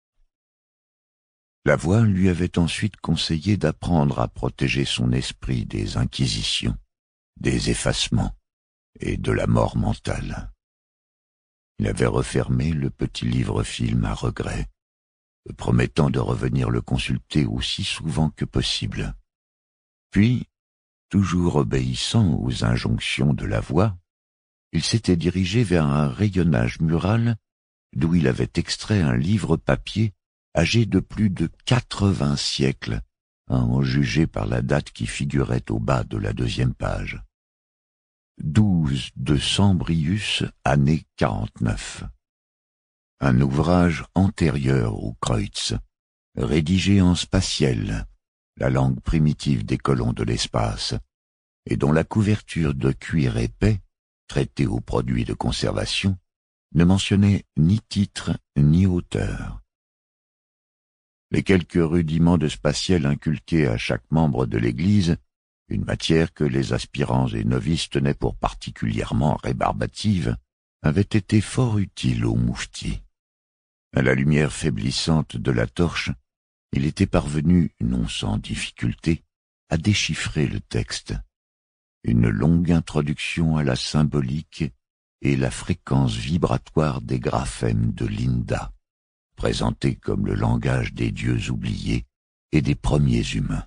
La voix lui avait ensuite conseillé d'apprendre à protéger son esprit des inquisitions, des effacements et de la mort mentale. Il avait refermé le petit livre-film à regret, promettant de revenir le consulter aussi souvent que possible. Puis, toujours obéissant aux injonctions de la voix, il s'était dirigé vers un rayonnage mural d'où il avait extrait un livre papier âgé de plus de quatre-vingts siècles, à en juger par la date qui figurait au bas de la deuxième page. douze de Sambrius, année quarante-neuf. Un ouvrage antérieur au Kreutz, rédigé en spatiel, la langue primitive des colons de l'espace, et dont la couverture de cuir épais, traitée aux produits de conservation, ne mentionnait ni titre ni auteur. Les quelques rudiments de spatiel inculqués à chaque membre de l'Église, une matière que les aspirants et novices tenaient pour particulièrement rébarbative, avaient été fort utiles au moufti. À la lumière faiblissante de la torche, il était parvenu, non sans difficulté, à déchiffrer le texte. Une longue introduction à la symbolique et la fréquence vibratoire des graphèmes de Linda, présentés comme le langage des dieux oubliés et des premiers humains.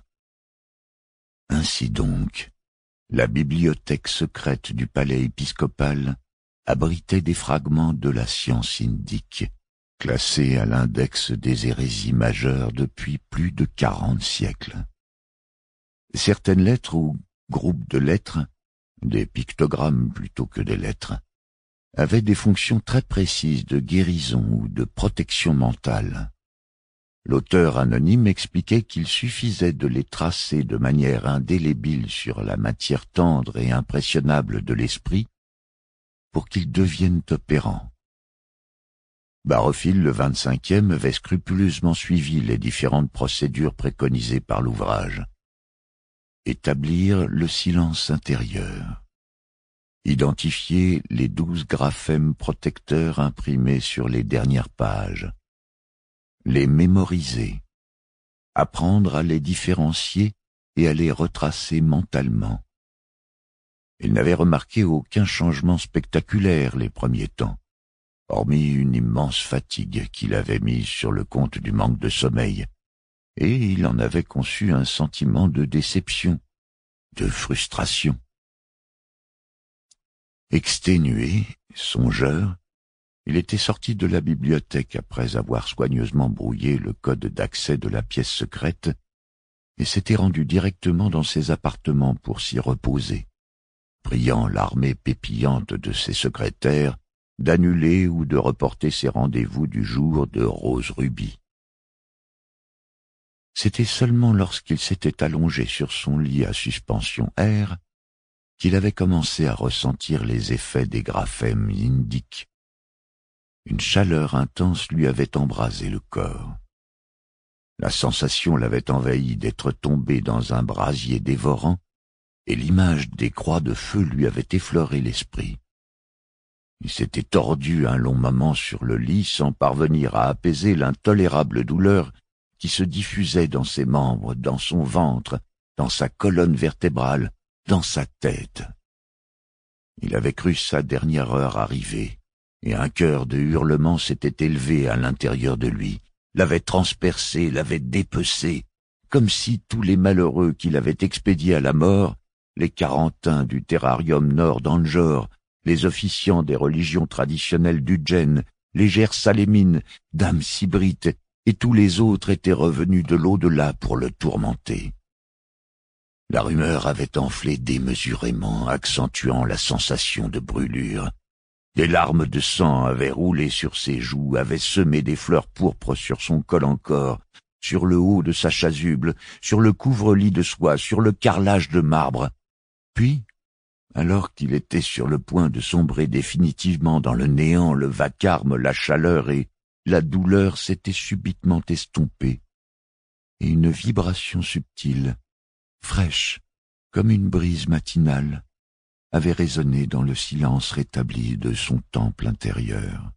Ainsi donc, la bibliothèque secrète du palais épiscopal abritait des fragments de la science indique, classés à l'index des hérésies majeures depuis plus de quarante siècles. Certaines lettres ou groupes de lettres, des pictogrammes plutôt que des lettres, avaient des fonctions très précises de guérison ou de protection mentale. L'auteur anonyme expliquait qu'il suffisait de les tracer de manière indélébile sur la matière tendre et impressionnable de l'esprit pour qu'ils deviennent opérants. Barofil le vingt-cinquième avait scrupuleusement suivi les différentes procédures préconisées par l'ouvrage. Établir le silence intérieur. Identifier les douze graphèmes protecteurs imprimés sur les dernières pages. Les mémoriser. Apprendre à les différencier et à les retracer mentalement. Il n'avait remarqué aucun changement spectaculaire les premiers temps, hormis une immense fatigue qu'il avait mise sur le compte du manque de sommeil, et il en avait conçu un sentiment de déception, de frustration. Exténué, songeur, il était sorti de la bibliothèque après avoir soigneusement brouillé le code d'accès de la pièce secrète et s'était rendu directement dans ses appartements pour s'y reposer, priant l'armée pépillante de ses secrétaires d'annuler ou de reporter ses rendez-vous du jour de rose rubis. C'était seulement lorsqu'il s'était allongé sur son lit à suspension air qu'il avait commencé à ressentir les effets des graphèmes indiques. Une chaleur intense lui avait embrasé le corps. La sensation l'avait envahi d'être tombé dans un brasier dévorant, et l'image des croix de feu lui avait effleuré l'esprit. Il s'était tordu un long moment sur le lit sans parvenir à apaiser l'intolérable douleur qui se diffusait dans ses membres, dans son ventre, dans sa colonne vertébrale, dans sa tête. Il avait cru sa dernière heure arriver, et un chœur de hurlements s'était élevé à l'intérieur de lui, l'avait transpercé, l'avait dépecé, comme si tous les malheureux qu'il avait expédiés à la mort, les Carantins du terrarium nord d'Anjor, les officiants des religions traditionnelles d'Udgen, les Gersalémines, Dame Sibrite, et tous les autres étaient revenus de l'au-delà pour le tourmenter. La rumeur avait enflé démesurément, accentuant la sensation de brûlure. Des larmes de sang avaient roulé sur ses joues, avaient semé des fleurs pourpres sur son col encore, sur le haut de sa chasuble, sur le couvre-lit de soie, sur le carrelage de marbre. Puis, alors qu'il était sur le point de sombrer définitivement dans le néant, le vacarme, la chaleur et la douleur s'étaient subitement estompées, et une vibration subtile, fraîche, comme une brise matinale, avait résonné dans le silence rétabli de son temple intérieur.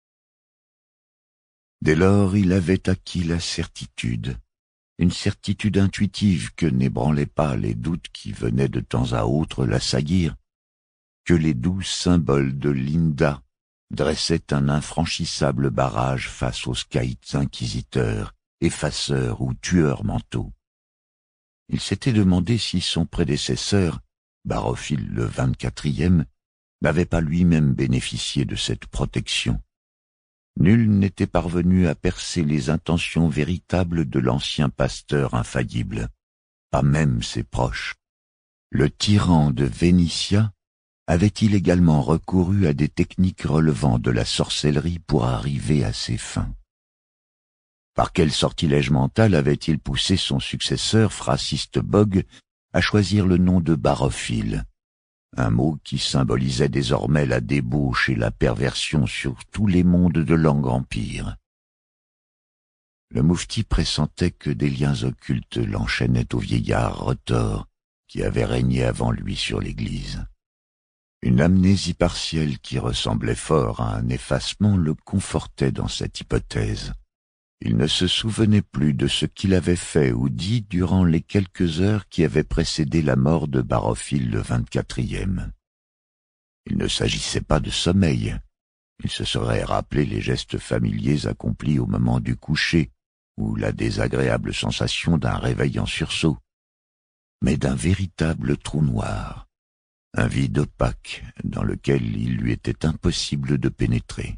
Dès lors, il avait acquis la certitude, une certitude intuitive que n'ébranlaient pas les doutes qui venaient de temps à autre l'assaillir, que les doux symboles de Linda dressaient un infranchissable barrage face aux scaïts inquisiteurs, effaceurs ou tueurs mentaux. Il s'était demandé si son prédécesseur, Barophile le vingt-quatrième, n'avait pas lui-même bénéficié de cette protection. Nul n'était parvenu à percer les intentions véritables de l'ancien pasteur infaillible, pas même ses proches. Le tyran de Vénitia avait-il également recouru à des techniques relevant de la sorcellerie pour arriver à ses fins? Par quel sortilège mental avait-il poussé son successeur, Fraciste Bog, à choisir le nom de Barophile, un mot qui symbolisait désormais la débauche et la perversion sur tous les mondes de langue empire? Le moufti pressentait que des liens occultes l'enchaînaient au vieillard retors qui avait régné avant lui sur l'Église. Une amnésie partielle qui ressemblait fort à un effacement le confortait dans cette hypothèse. Il ne se souvenait plus de ce qu'il avait fait ou dit durant les quelques heures qui avaient précédé la mort de Barophile le vingt-quatrième. Il ne s'agissait pas de sommeil. Il se serait rappelé les gestes familiers accomplis au moment du coucher ou la désagréable sensation d'un réveil en sursaut, mais d'un véritable trou noir, un vide opaque dans lequel il lui était impossible de pénétrer.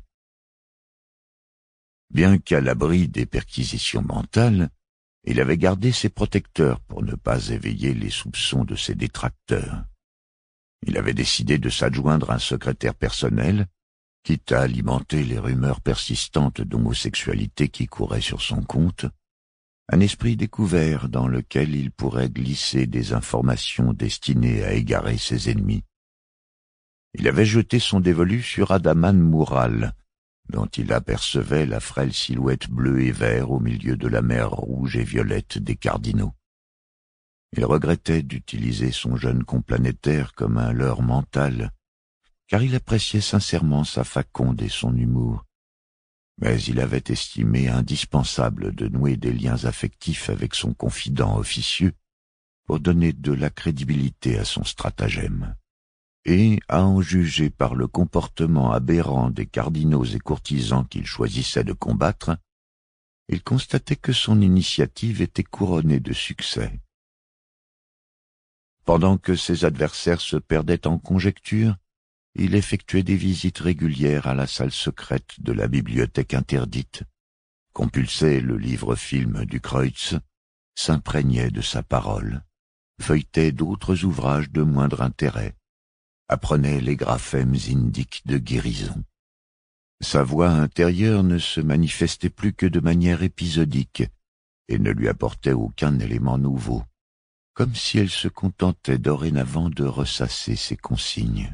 Bien qu'à l'abri des perquisitions mentales, il avait gardé ses protecteurs pour ne pas éveiller les soupçons de ses détracteurs. Il avait décidé de s'adjoindre un secrétaire personnel, quitte à alimenter les rumeurs persistantes d'homosexualité qui couraient sur son compte, un esprit découvert dans lequel il pourrait glisser des informations destinées à égarer ses ennemis. Il avait jeté son dévolu sur Adaman Moural, dont il apercevait la frêle silhouette bleue et vert au milieu de la mer rouge et violette des cardinaux. Il regrettait d'utiliser son jeune complanétaire comme un leurre mental, car il appréciait sincèrement sa faconde et son humour. Mais il avait estimé indispensable de nouer des liens affectifs avec son confident officieux pour donner de la crédibilité à son stratagème. Et, à en juger par le comportement aberrant des cardinaux et courtisans qu'il choisissait de combattre, il constatait que son initiative était couronnée de succès. Pendant que ses adversaires se perdaient en conjectures, il effectuait des visites régulières à la salle secrète de la bibliothèque interdite, compulsait le livre-film du Kreutz, s'imprégnait de sa parole, feuilletait d'autres ouvrages de moindre intérêt, apprenait les graphèmes indiques de guérison. Sa voix intérieure ne se manifestait plus que de manière épisodique et ne lui apportait aucun élément nouveau, comme si elle se contentait dorénavant de ressasser ses consignes.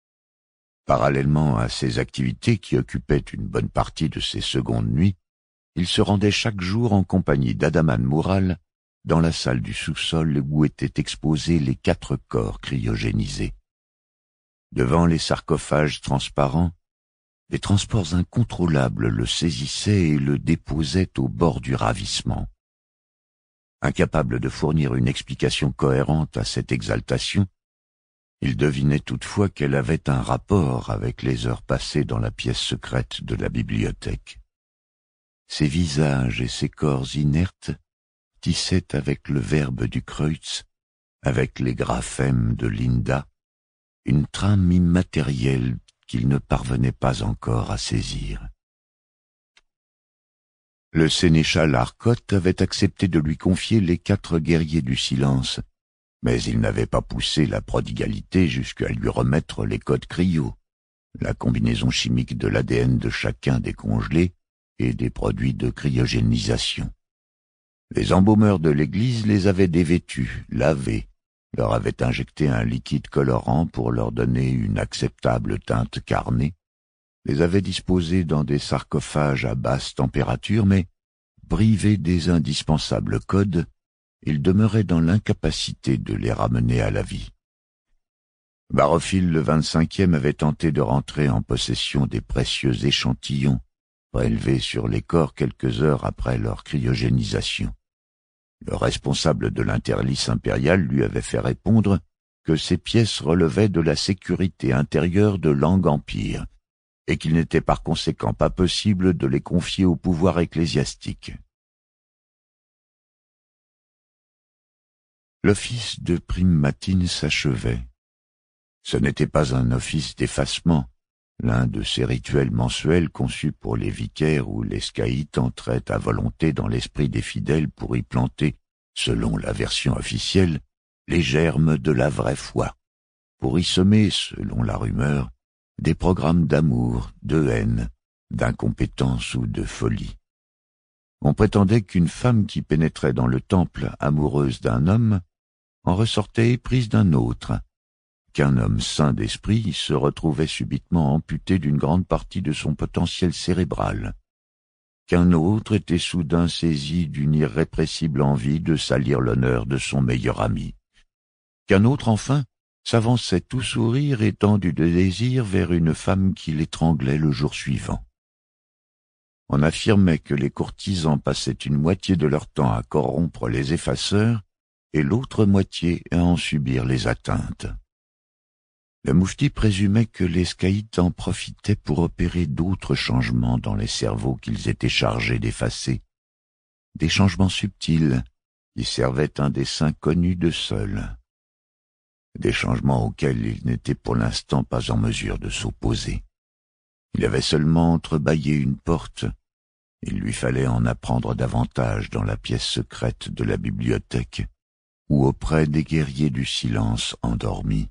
Parallèlement à ces activités qui occupaient une bonne partie de ses secondes nuits, il se rendait chaque jour en compagnie d'Adaman Moural dans la salle du sous-sol où étaient exposés les quatre corps cryogénisés. Devant les sarcophages transparents, des transports incontrôlables le saisissaient et le déposaient au bord du ravissement. Incapable de fournir une explication cohérente à cette exaltation, il devinait toutefois qu'elle avait un rapport avec les heures passées dans la pièce secrète de la bibliothèque. Ces visages et ces corps inertes tissaient avec le verbe du Kreutz, avec les graphèmes de Linda, une trame immatérielle qu'il ne parvenait pas encore à saisir. Le sénéchal Arcot avait accepté de lui confier les quatre guerriers du silence, mais il n'avait pas poussé la prodigalité jusqu'à lui remettre les codes cryo, la combinaison chimique de l'A D N de chacun des congelés et des produits de cryogénisation. Les embaumeurs de l'église les avaient dévêtus, lavés, leur avaient injecté un liquide colorant pour leur donner une acceptable teinte carnée, les avaient disposés dans des sarcophages à basse température, mais, privés des indispensables codes, ils demeuraient dans l'incapacité de les ramener à la vie. Barophile le vingt-cinquième avait tenté de rentrer en possession des précieux échantillons prélevés sur les corps quelques heures après leur cryogénisation. Le responsable de l'interlice impérial lui avait fait répondre que ces pièces relevaient de la sécurité intérieure de Lang Empire et qu'il n'était par conséquent pas possible de les confier au pouvoir ecclésiastique. L'office de prime matin s'achevait. Ce n'était pas un office d'effacement, l'un de ces rituels mensuels conçus pour les vicaires où les scaïtes entraient à volonté dans l'esprit des fidèles pour y planter, selon la version officielle, les germes de la vraie foi, pour y semer, selon la rumeur, des programmes d'amour, de haine, d'incompétence ou de folie. On prétendait qu'une femme qui pénétrait dans le temple amoureuse d'un homme en ressortait éprise d'un autre, qu'un homme sain d'esprit se retrouvait subitement amputé d'une grande partie de son potentiel cérébral, qu'un autre était soudain saisi d'une irrépressible envie de salir l'honneur de son meilleur ami, qu'un autre enfin s'avançait tout sourire et tendu de désir vers une femme qui l'étranglait le jour suivant. On affirmait que les courtisans passaient une moitié de leur temps à corrompre les effaceurs et l'autre moitié à en subir les atteintes. Le moufti présumait que les scaïtes en profitaient pour opérer d'autres changements dans les cerveaux qu'ils étaient chargés d'effacer, des changements subtils qui servaient un dessein connu d'eux seuls, des changements auxquels il n'était pour l'instant pas en mesure de s'opposer. Il avait seulement entrebâillé une porte, il lui fallait en apprendre davantage dans la pièce secrète de la bibliothèque ou auprès des guerriers du silence endormis.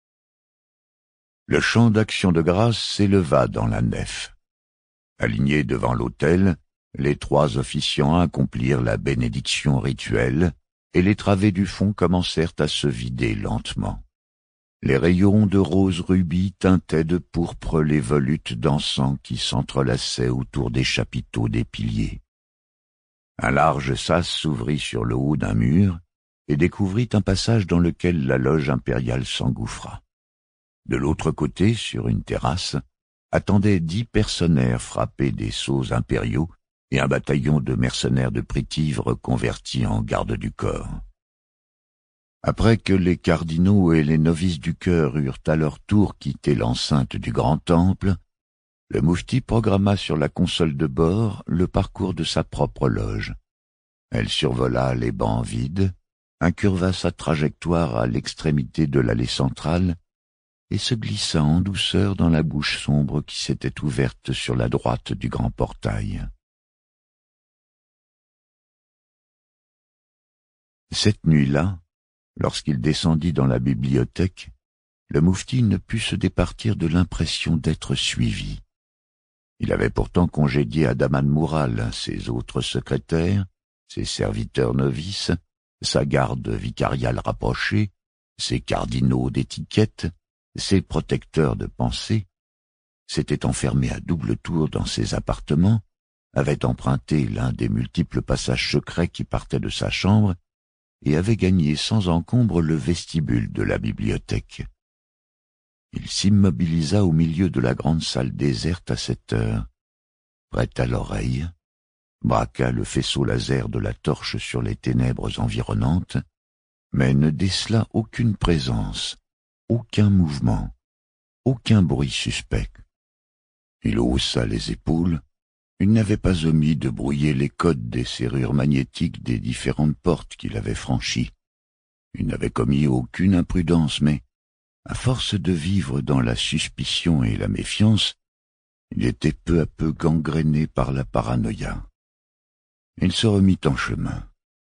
Le chant d'action de grâce s'éleva dans la nef. Alignés devant l'autel, les trois officiants accomplirent la bénédiction rituelle et les travées du fond commencèrent à se vider lentement. Les rayons de rose rubis teintaient de pourpre les volutes d'encens qui s'entrelaçaient autour des chapiteaux des piliers. Un large sas s'ouvrit sur le haut d'un mur et découvrit un passage dans lequel la loge impériale s'engouffra. De l'autre côté, sur une terrasse, attendaient dix personnaires frappés des sceaux impériaux et un bataillon de mercenaires de Pritive reconvertis en garde du corps. Après que les cardinaux et les novices du chœur eurent à leur tour quitté l'enceinte du grand temple, le moufti programma sur la console de bord le parcours de sa propre loge. Elle survola les bancs vides, incurva sa trajectoire à l'extrémité de l'allée centrale et se glissa en douceur dans la bouche sombre qui s'était ouverte sur la droite du grand portail. Cette nuit-là, lorsqu'il descendit dans la bibliothèque, le moufti ne put se départir de l'impression d'être suivi. Il avait pourtant congédié Adaman Moural, ses autres secrétaires, ses serviteurs novices, sa garde vicariale rapprochée, ses cardinaux d'étiquette, ses protecteurs de pensée, s'était enfermé à double tour dans ses appartements avait emprunté l'un des multiples passages secrets qui partaient de sa chambre et avait gagné sans encombre le vestibule de la bibliothèque. Il s'immobilisa au milieu de la grande salle déserte à cette heure, prête à l'oreille, braqua le faisceau laser de la torche sur les ténèbres environnantes, mais ne décela aucune présence, aucun mouvement, aucun bruit suspect. Il haussa les épaules. Il n'avait pas omis de brouiller les codes des serrures magnétiques des différentes portes qu'il avait franchies. Il n'avait commis aucune imprudence, mais, à force de vivre dans la suspicion et la méfiance, il était peu à peu gangréné par la paranoïa. Il se remit en chemin.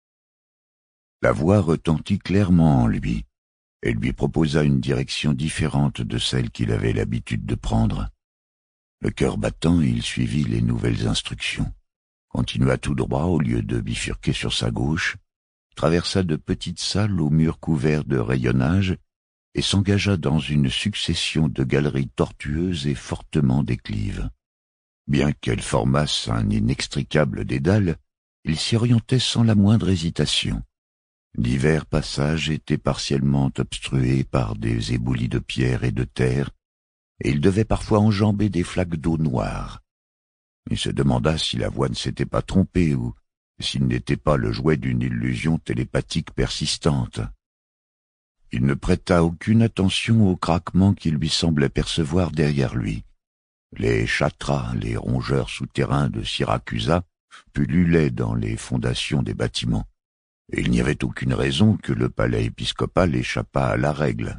La voix retentit clairement en lui, et lui proposa une direction différente de celle qu'il avait l'habitude de prendre. Le cœur battant, il suivit les nouvelles instructions, continua tout droit au lieu de bifurquer sur sa gauche, traversa de petites salles aux murs couverts de rayonnage et s'engagea dans une succession de galeries tortueuses et fortement déclives. Bien qu'elles formassent un inextricable dédale, il s'y orientait sans la moindre hésitation. Divers passages étaient partiellement obstrués par des éboulis de pierre et de terre, et il devait parfois enjamber des flaques d'eau noire. Il se demanda si la voix ne s'était pas trompée ou s'il n'était pas le jouet d'une illusion télépathique persistante. Il ne prêta aucune attention aux craquements qu'il lui semblait percevoir derrière lui. Les chatras, les rongeurs souterrains de Syracusa, pullulaient dans les fondations des bâtiments, et il n'y avait aucune raison que le palais épiscopal échappât à la règle.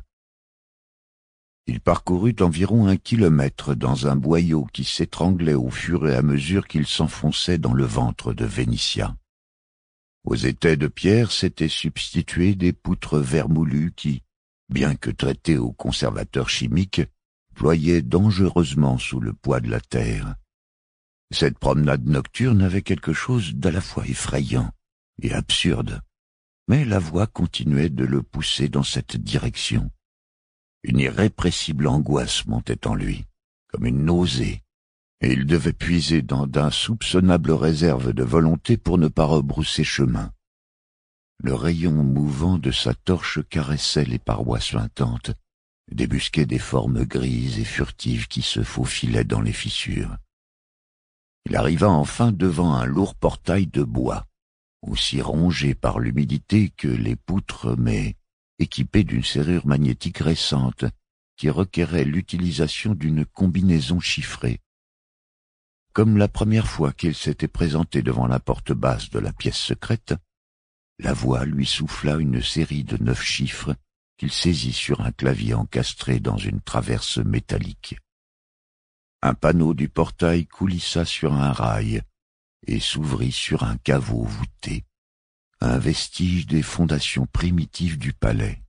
Il parcourut environ un kilomètre dans un boyau qui s'étranglait au fur et à mesure qu'il s'enfonçait dans le ventre de Vénitia. Aux étais de pierre s'étaient substituées des poutres vermoulues qui, bien que traitées au conservateur chimique, ployaient dangereusement sous le poids de la terre. Cette promenade nocturne avait quelque chose d'à la fois effrayant et absurde, mais la voix continuait de le pousser dans cette direction. Une irrépressible angoisse montait en lui, comme une nausée, et il devait puiser dans d'insoupçonnables réserves de volonté pour ne pas rebrousser chemin. Le rayon mouvant de sa torche caressait les parois suintantes, débusquait des formes grises et furtives qui se faufilaient dans les fissures. Il arriva enfin devant un lourd portail de bois, aussi rongé par l'humidité que les poutres, mais équipé d'une serrure magnétique récente qui requérait l'utilisation d'une combinaison chiffrée. Comme la première fois qu'il s'était présenté devant la porte basse de la pièce secrète, la voix lui souffla une série de neuf chiffres qu'il saisit sur un clavier encastré dans une traverse métallique. Un panneau du portail coulissa sur un rail et s'ouvrit sur un caveau voûté, un vestige des fondations primitives du palais.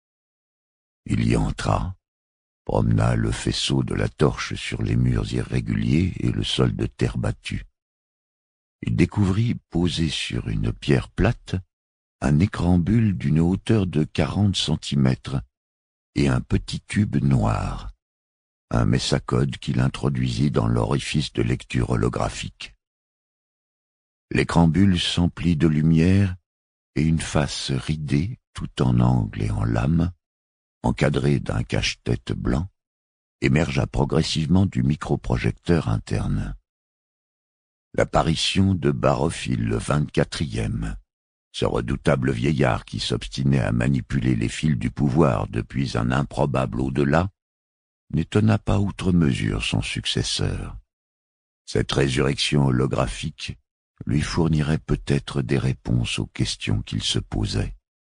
Il y entra, promena le faisceau de la torche sur les murs irréguliers et le sol de terre battue. Il découvrit, posé sur une pierre plate, un écran bulle d'une hauteur de quarante centimètres et un petit tube noir, un messacode qu'il introduisit dans l'orifice de lecture holographique. L'écran bulle s'emplit de lumière et une face ridée, tout en angle et en lame, encadrée d'un cache-tête blanc, émergea progressivement du microprojecteur interne. L'apparition de Barophile le vingt-quatrième, ce redoutable vieillard qui s'obstinait à manipuler les fils du pouvoir depuis un improbable au-delà, n'étonna pas outre mesure son successeur. Cette résurrection holographique lui fournirait peut-être des réponses aux questions qu'il se posait.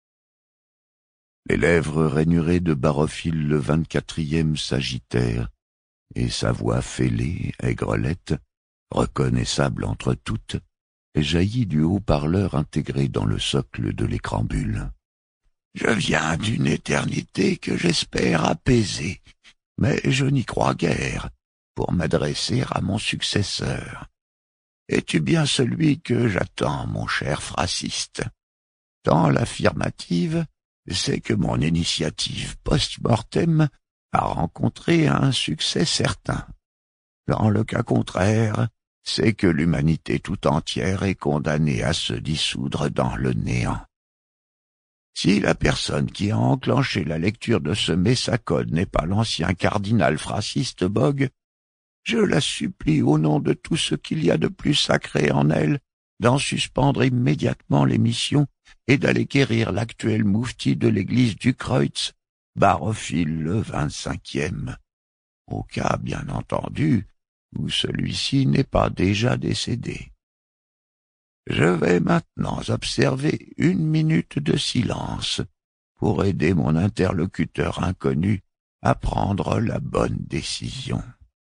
Les lèvres rainurées de Barophile le vingt-quatrième s'agitèrent, et sa voix fêlée, aigrelette, reconnaissable entre toutes, jaillit du haut-parleur intégré dans le socle de l'écran bulle. « Je viens d'une éternité que j'espère apaiser, mais je n'y crois guère, pour m'adresser à mon successeur. Es-tu bien celui que j'attends, mon cher Fraciste? Dans l'affirmative, c'est que mon initiative post-mortem a rencontré un succès certain. Dans le cas contraire, c'est que l'humanité tout entière est condamnée à se dissoudre dans le néant. Si la personne qui a enclenché la lecture de ce messacode n'est pas l'ancien cardinal Francis Bogg, je la supplie au nom de tout ce qu'il y a de plus sacré en elle d'en suspendre immédiatement l'émission et d'aller quérir l'actuel moufti de l'église du Kreutz, Barophile le vingt-cinquième, au cas, bien entendu, où celui-ci n'est pas déjà décédé. Je vais maintenant observer une minute de silence pour aider mon interlocuteur inconnu à prendre la bonne décision.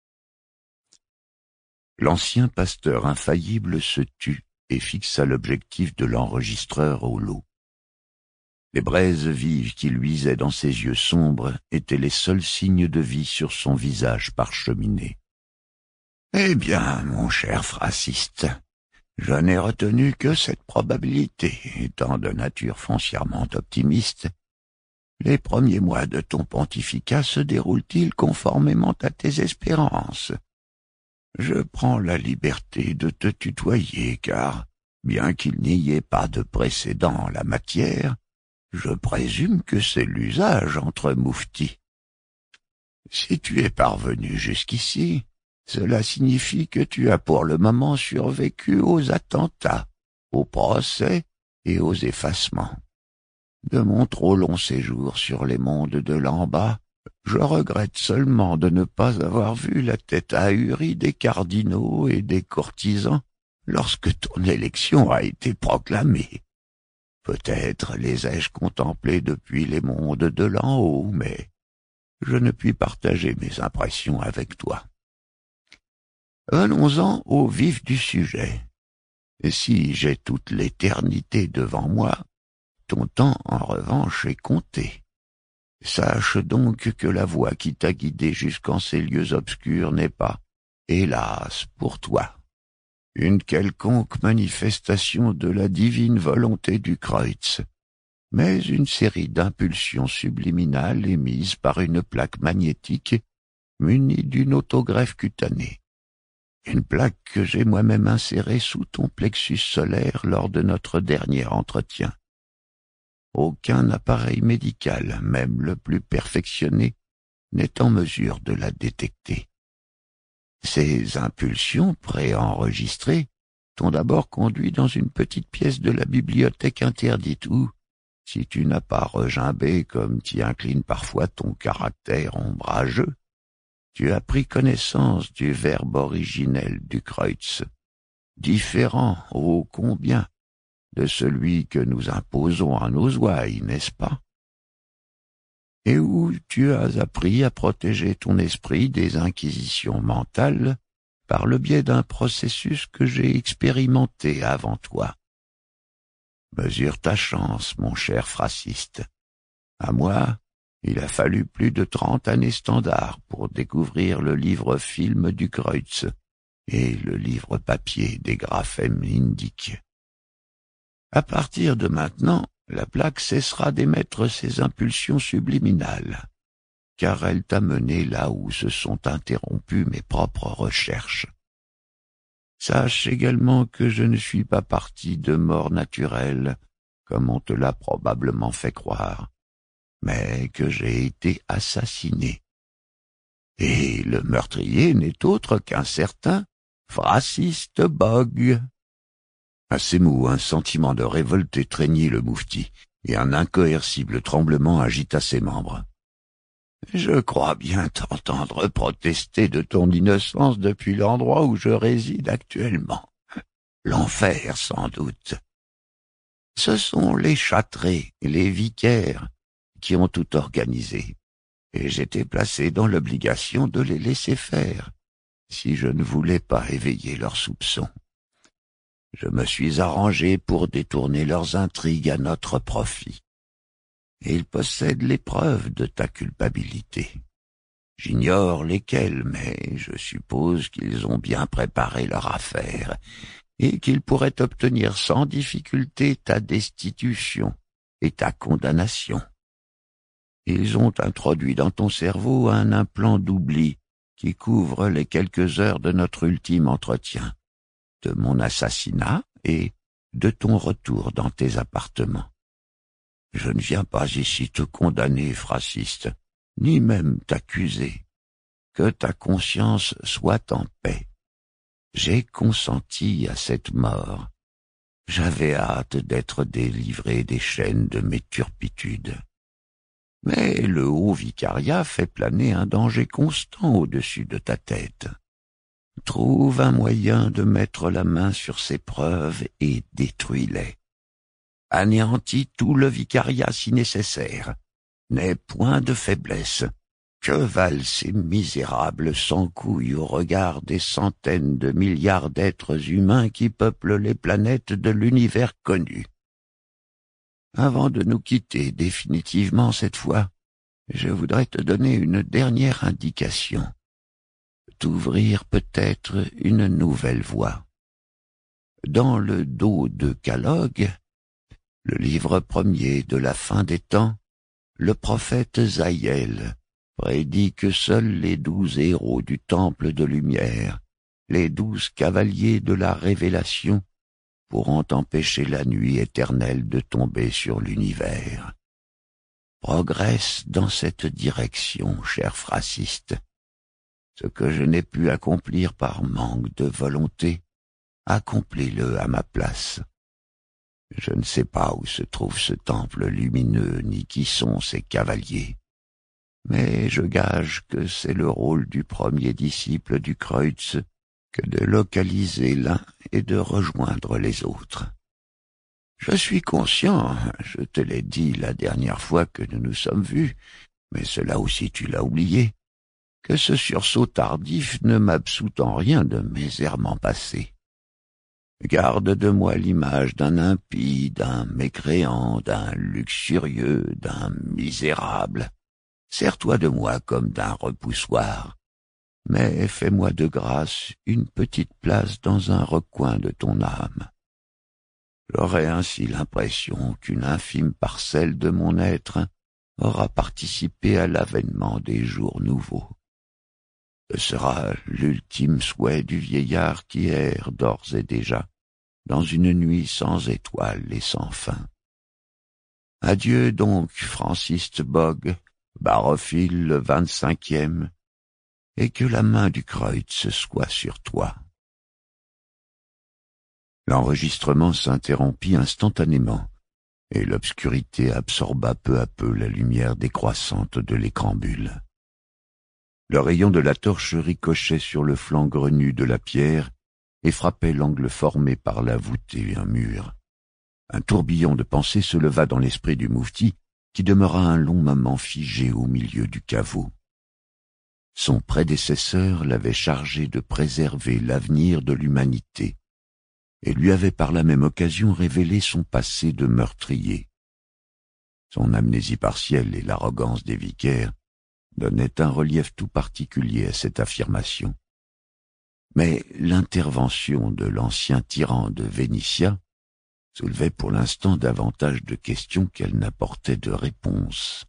L'ancien pasteur infaillible se tut et fixa l'objectif de l'enregistreur au lot. Les braises vives qui luisaient dans ses yeux sombres étaient les seuls signes de vie sur son visage parcheminé. « Eh bien, mon cher Fraciste, je n'ai retenu que cette probabilité, étant de nature foncièrement optimiste. Les premiers mois de ton pontificat se déroulent-ils conformément à tes espérances ? Je prends la liberté de te tutoyer, car, bien qu'il n'y ait pas de précédent en la matière, je présume que c'est l'usage entre mouftis. Si tu es parvenu jusqu'ici, cela signifie que tu as pour le moment survécu aux attentats, aux procès et aux effacements. De mon trop long séjour sur les mondes de l'en bas, je regrette seulement de ne pas avoir vu la tête ahurie des cardinaux et des courtisans lorsque ton élection a été proclamée. Peut-être les ai-je contemplés depuis les mondes de l'en haut, mais je ne puis partager mes impressions avec toi. Venons-en au vif du sujet. Si j'ai toute l'éternité devant moi, ton temps, en revanche, est compté. Sache donc que la voie qui t'a guidé jusqu'en ces lieux obscurs n'est pas, hélas, pour toi, une quelconque manifestation de la divine volonté du Kreutz, mais une série d'impulsions subliminales émises par une plaque magnétique munie d'une autogreffe cutanée. Une plaque que j'ai moi-même insérée sous ton plexus solaire lors de notre dernier entretien. Aucun appareil médical, même le plus perfectionné, n'est en mesure de la détecter. Ces impulsions préenregistrées t'ont d'abord conduit dans une petite pièce de la bibliothèque interdite où, si tu n'as pas regimbé comme t'y incline parfois ton caractère ombrageux, tu as pris connaissance du verbe originel du Kreutz, différent, ô combien, de celui que nous imposons à nos ouailles, n'est-ce pas? Et où tu as appris à protéger ton esprit des inquisitions mentales par le biais d'un processus que j'ai expérimenté avant toi. Mesure ta chance, mon cher Fraciste. À moi, il a fallu plus de trente années standards pour découvrir le livre-film du Kreutz et le livre-papier des graphèmes indiques. À partir de maintenant, la plaque cessera d'émettre ses impulsions subliminales, car elle t'a mené là où se sont interrompues mes propres recherches. Sache également que je ne suis pas parti de mort naturelle, comme on te l'a probablement fait croire, mais que j'ai été assassiné. Et le meurtrier n'est autre qu'un certain Francis Bogg. À ces mots, un sentiment de révolte étreignit le moufti, et un incoercible tremblement agita ses membres. « Je crois bien t'entendre protester de ton innocence depuis l'endroit où je réside actuellement. L'enfer, sans doute. Ce sont les châtrés, les vicaires, qui ont tout organisé, et j'étais placé dans l'obligation de les laisser faire, si je ne voulais pas éveiller leurs soupçons. Je me suis arrangé pour détourner leurs intrigues à notre profit. Et ils possèdent les preuves de ta culpabilité. J'ignore lesquelles, mais je suppose qu'ils ont bien préparé leur affaire, et qu'ils pourraient obtenir sans difficulté ta destitution et ta condamnation. Ils ont introduit dans ton cerveau un implant d'oubli qui couvre les quelques heures de notre ultime entretien. de mon assassinat et de ton retour dans tes appartements. Je ne viens pas ici te condamner, Fraciste, ni même t'accuser. Que ta conscience soit en paix. J'ai consenti à cette mort. J'avais hâte d'être délivré des chaînes de mes turpitudes. Mais le haut vicariat fait planer un danger constant au-dessus de ta tête. Trouve un moyen de mettre la main sur ces preuves et détruis-les. Anéantis tout le vicariat si nécessaire. N'aie point de faiblesse. Que valent ces misérables sans couilles au regard des centaines de milliards d'êtres humains qui peuplent les planètes de l'univers connu? Avant de nous quitter définitivement cette fois, je voudrais te donner une dernière indication. T'ouvrir peut-être une nouvelle voie. Dans le dos de Kellogg, le livre premier de la fin des temps, le prophète Zaïel prédit que seuls les douze héros du temple de lumière, les douze cavaliers de la révélation, pourront empêcher la nuit éternelle de tomber sur l'univers. Progresse dans cette direction, cher Fraciste. Ce que je n'ai pu accomplir par manque de volonté, accomplis-le à ma place. Je ne sais pas où se trouve ce temple lumineux, ni qui sont ces cavaliers. Mais je gage que c'est le rôle du premier disciple du Kreutz que de localiser l'un et de rejoindre les autres. Je suis conscient, je te l'ai dit la dernière fois que nous nous sommes vus, mais cela aussi tu l'as oublié, que ce sursaut tardif ne m'absout en rien de mes errements passés. Garde de moi l'image d'un impie, d'un mécréant, d'un luxurieux, d'un misérable. Sers-toi de moi comme d'un repoussoir, mais fais-moi de grâce une petite place dans un recoin de ton âme. J'aurai ainsi l'impression qu'une infime parcelle de mon être aura participé à l'avènement des jours nouveaux. Ce sera l'ultime souhait du vieillard qui erre d'ores et déjà dans une nuit sans étoiles et sans fin. Adieu donc, Francis Bogg, Barophile le vingt-cinquième, et que la main du Kreutz soit sur toi. L'enregistrement s'interrompit instantanément, et l'obscurité absorba peu à peu la lumière décroissante de l'écran bulle. Le rayon de la torche ricochait sur le flanc grenu de la pierre et frappait l'angle formé par la voûte et un mur. Un tourbillon de pensées se leva dans l'esprit du moufti, qui demeura un long moment figé au milieu du caveau. Son prédécesseur l'avait chargé de préserver l'avenir de l'humanité, et lui avait par la même occasion révélé son passé de meurtrier. Son amnésie partielle et l'arrogance des vicaires donnaient un relief tout particulier à cette affirmation. Mais l'intervention de l'ancien tyran de Vénitia soulevait pour l'instant davantage de questions qu'elle n'apportait de réponses.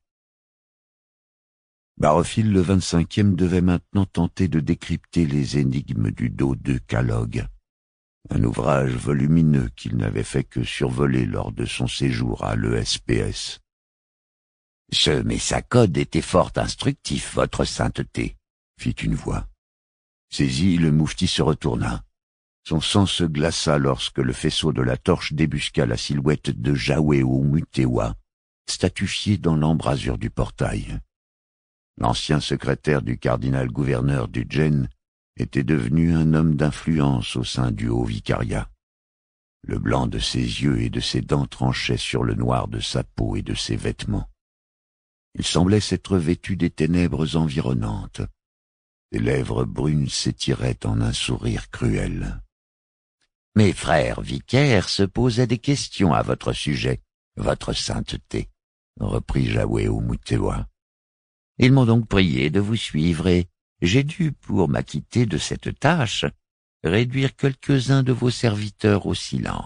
Barophile le vingt-cinquième devait maintenant tenter de décrypter les énigmes du dos de Kellogg, un ouvrage volumineux qu'il n'avait fait que survoler lors de son séjour à l'E S P S. « Ce messacode était fort instructif, votre sainteté, » fit une voix. Saisi, le moufti se retourna. Son sang se glaça lorsque le faisceau de la torche débusqua la silhouette de Jaweo Mutewa, statufié dans l'embrasure du portail. L'ancien secrétaire du cardinal-gouverneur du Djen était devenu un homme d'influence au sein du haut vicariat. Le blanc de ses yeux et de ses dents tranchait sur le noir de sa peau et de ses vêtements. Il semblait s'être vêtu des ténèbres environnantes. Ses lèvres brunes s'étiraient en un sourire cruel. « Mes frères vicaires se posaient des questions à votre sujet, votre sainteté, » reprit Jaweo Mutewa. « Ils m'ont donc prié de vous suivre et j'ai dû, pour m'acquitter de cette tâche, réduire quelques-uns de vos serviteurs au silence. »«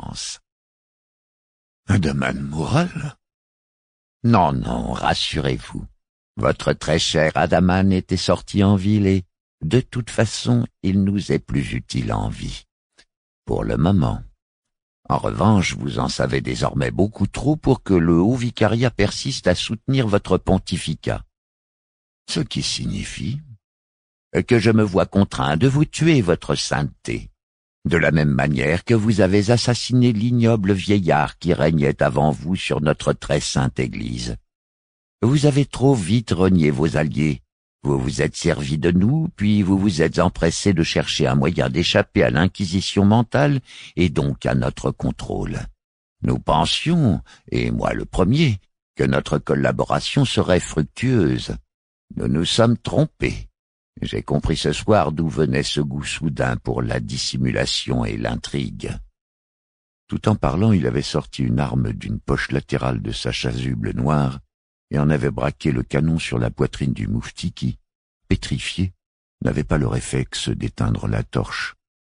Adaman Moural ?»« Non, non, rassurez-vous. Votre très cher Adaman était sorti en ville et, de toute façon, il nous est plus utile en vie. Pour le moment. En revanche, vous en savez désormais beaucoup trop pour que le haut vicariat persiste à soutenir votre pontificat. Ce qui signifie que je me vois contraint de vous tuer, votre sainteté, de la même manière que vous avez assassiné l'ignoble vieillard qui régnait avant vous sur notre très sainte Église. Vous avez trop vite renié vos alliés. Vous vous êtes servi de nous, puis vous vous êtes empressé de chercher un moyen d'échapper à l'inquisition mentale et donc à notre contrôle. Nous pensions, et moi le premier, que notre collaboration serait fructueuse. Nous nous sommes trompés. J'ai compris ce soir d'où venait ce goût soudain pour la dissimulation et l'intrigue. Tout en parlant, il avait sorti une arme d'une poche latérale de sa chasuble noire et en avait braqué le canon sur la poitrine du moufti qui, pétrifié, n'avait pas le réflexe d'éteindre la torche.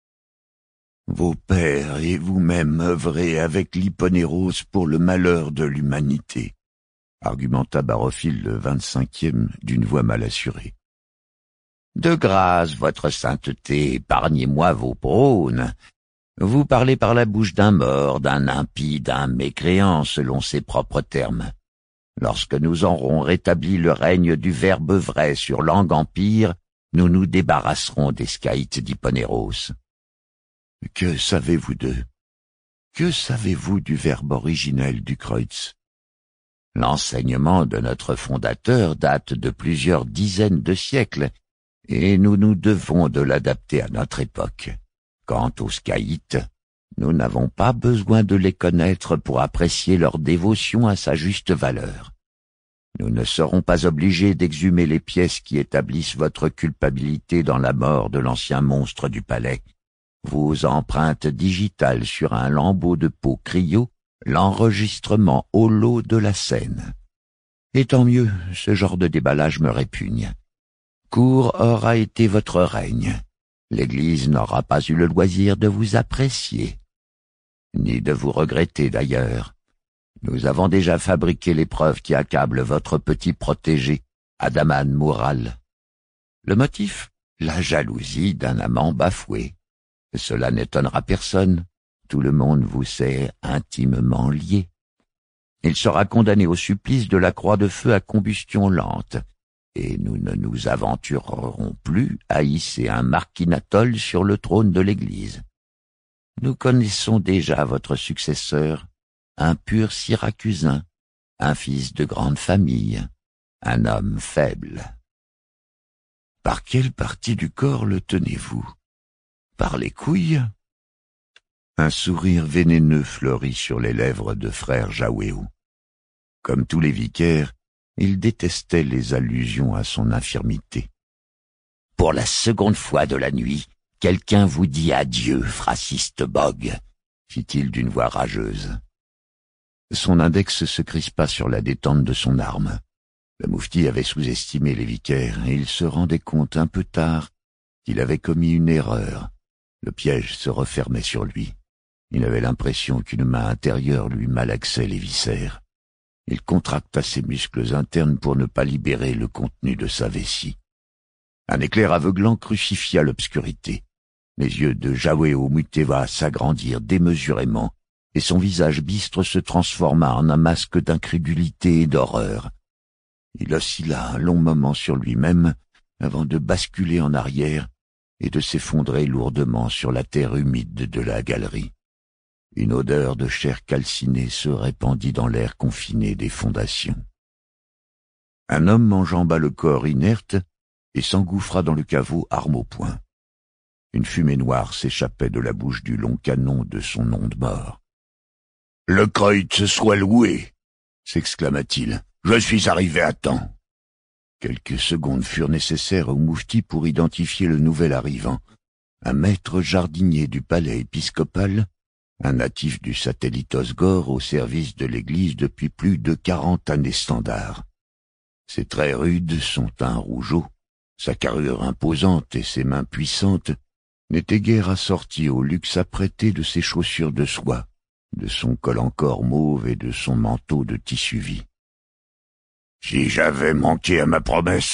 Vos pères et vous-même œuvrez avec l'hyponéros pour le malheur de l'humanité, argumenta Barophile le vingt-cinquième d'une voix mal assurée. De grâce, votre sainteté, épargnez-moi vos prônes. Vous parlez par la bouche d'un mort, d'un impie, d'un mécréant, selon ses propres termes. Lorsque nous aurons rétabli le règne du Verbe vrai sur l'Angue-Empire, nous nous débarrasserons des scaïtes d'Hipponéros. Que savez-vous d'eux? Que savez-vous du Verbe originel du Kreutz? L'enseignement de notre fondateur date de plusieurs dizaines de siècles, et nous nous devons de l'adapter à notre époque. Quant aux scaïtes, nous n'avons pas besoin de les connaître pour apprécier leur dévotion à sa juste valeur. Nous ne serons pas obligés d'exhumer les pièces qui établissent votre culpabilité dans la mort de l'ancien monstre du palais. Vos empreintes digitales sur un lambeau de peau cryo, l'enregistrement holo de la scène. Et tant mieux, ce genre de déballage me répugne. Court aura été votre règne. L'Église n'aura pas eu le loisir de vous apprécier, ni de vous regretter d'ailleurs. Nous avons déjà fabriqué les preuves qui accablent votre petit protégé, Adaman Moural. Le motif? La jalousie d'un amant bafoué. Cela n'étonnera personne. Tout le monde vous sait intimement lié. Il sera condamné au supplice de la croix de feu à combustion lente, et nous ne nous aventurerons plus à hisser un marquinatol sur le trône de l'Église. Nous connaissons déjà votre successeur, un pur Syracusain, un fils de grande famille, un homme faible. Par quelle partie du corps le tenez-vous? Par les couilles? Un sourire vénéneux fleurit sur les lèvres de frère Jaouéou. Comme tous les vicaires, il détestait les allusions à son infirmité. « Pour la seconde fois de la nuit, quelqu'un vous dit adieu, fraciste Bog, » fit-il d'une voix rageuse. Son index se crispa sur la détente de son arme. Le moufti avait sous-estimé les vicaires, et il se rendait compte un peu tard qu'il avait commis une erreur. Le piège se refermait sur lui. Il avait l'impression qu'une main intérieure lui malaxait les viscères. Il contracta ses muscles internes pour ne pas libérer le contenu de sa vessie. Un éclair aveuglant crucifia l'obscurité. Les yeux de Jaouéou Muteva s'agrandirent démesurément, et son visage bistre se transforma en un masque d'incrédulité et d'horreur. Il oscilla un long moment sur lui-même, avant de basculer en arrière et de s'effondrer lourdement sur la terre humide de la galerie. Une odeur de chair calcinée se répandit dans l'air confiné des fondations. Un homme enjamba le corps inerte et s'engouffra dans le caveau arme au poing. Une fumée noire s'échappait de la bouche du long canon de son onde mort. « Le Kreutz soit loué !» s'exclama-t-il. « Je suis arrivé à temps !» Quelques secondes furent nécessaires au moufti pour identifier le nouvel arrivant, un maître jardinier du palais épiscopal, un natif du satellite Osgore au service de l'Église depuis plus de quarante années standard. Ses traits rudes, son teint rougeau, sa carrure imposante et ses mains puissantes n'étaient guère assortis au luxe apprêté de ses chaussures de soie, de son col encore mauve et de son manteau de tissu vie. « Si j'avais manqué à ma promesse,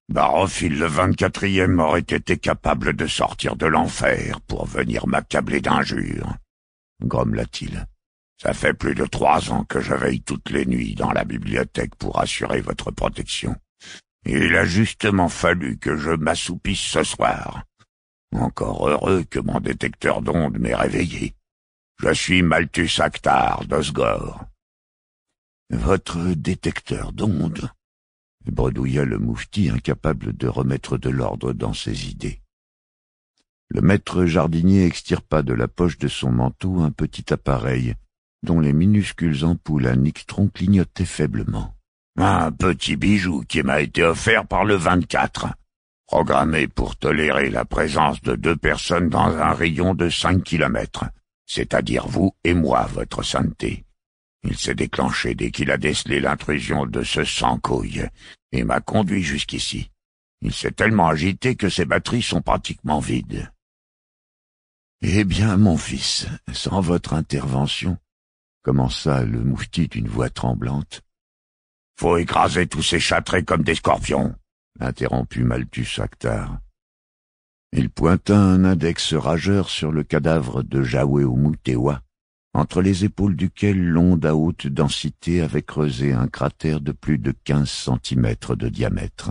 Barophile le vingt-quatrième aurait été capable de sortir de l'enfer pour venir m'accabler d'injures, grommela-t-il. Ça fait plus de trois ans que je veille toutes les nuits dans la bibliothèque pour assurer votre protection. Et il a justement fallu que je m'assoupisse ce soir. Encore heureux que mon détecteur d'ondes m'ait réveillé. Je suis Malthus Actar d'Osgore. Votre détecteur d'ondes, bredouilla le moufti, incapable de remettre de l'ordre dans ses idées. Le maître jardinier extirpa de la poche de son manteau un petit appareil dont les minuscules ampoules à nictron clignotaient faiblement. Un petit bijou qui m'a été offert par le vingt-quatre, programmé pour tolérer la présence de deux personnes dans un rayon de cinq kilomètres, c'est-à-dire vous et moi, votre sainteté. Il s'est déclenché dès qu'il a décelé l'intrusion de ce sans-couille et m'a conduit jusqu'ici. Il s'est tellement agité que ses batteries sont pratiquement vides. Eh bien, mon fils, sans votre intervention, commença le moufti d'une voix tremblante. Faut écraser tous ces châtrés comme des scorpions, interrompit Malthus Actar. Il pointa un index rageur sur le cadavre de Jaweomutewa, entre les épaules duquel l'onde à haute densité avait creusé un cratère de plus de quinze centimètres de diamètre.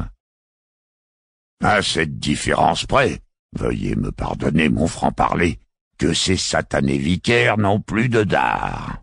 À cette différence près, veuillez me pardonner mon franc-parler, que ces satanés vicaires n'ont plus de dard.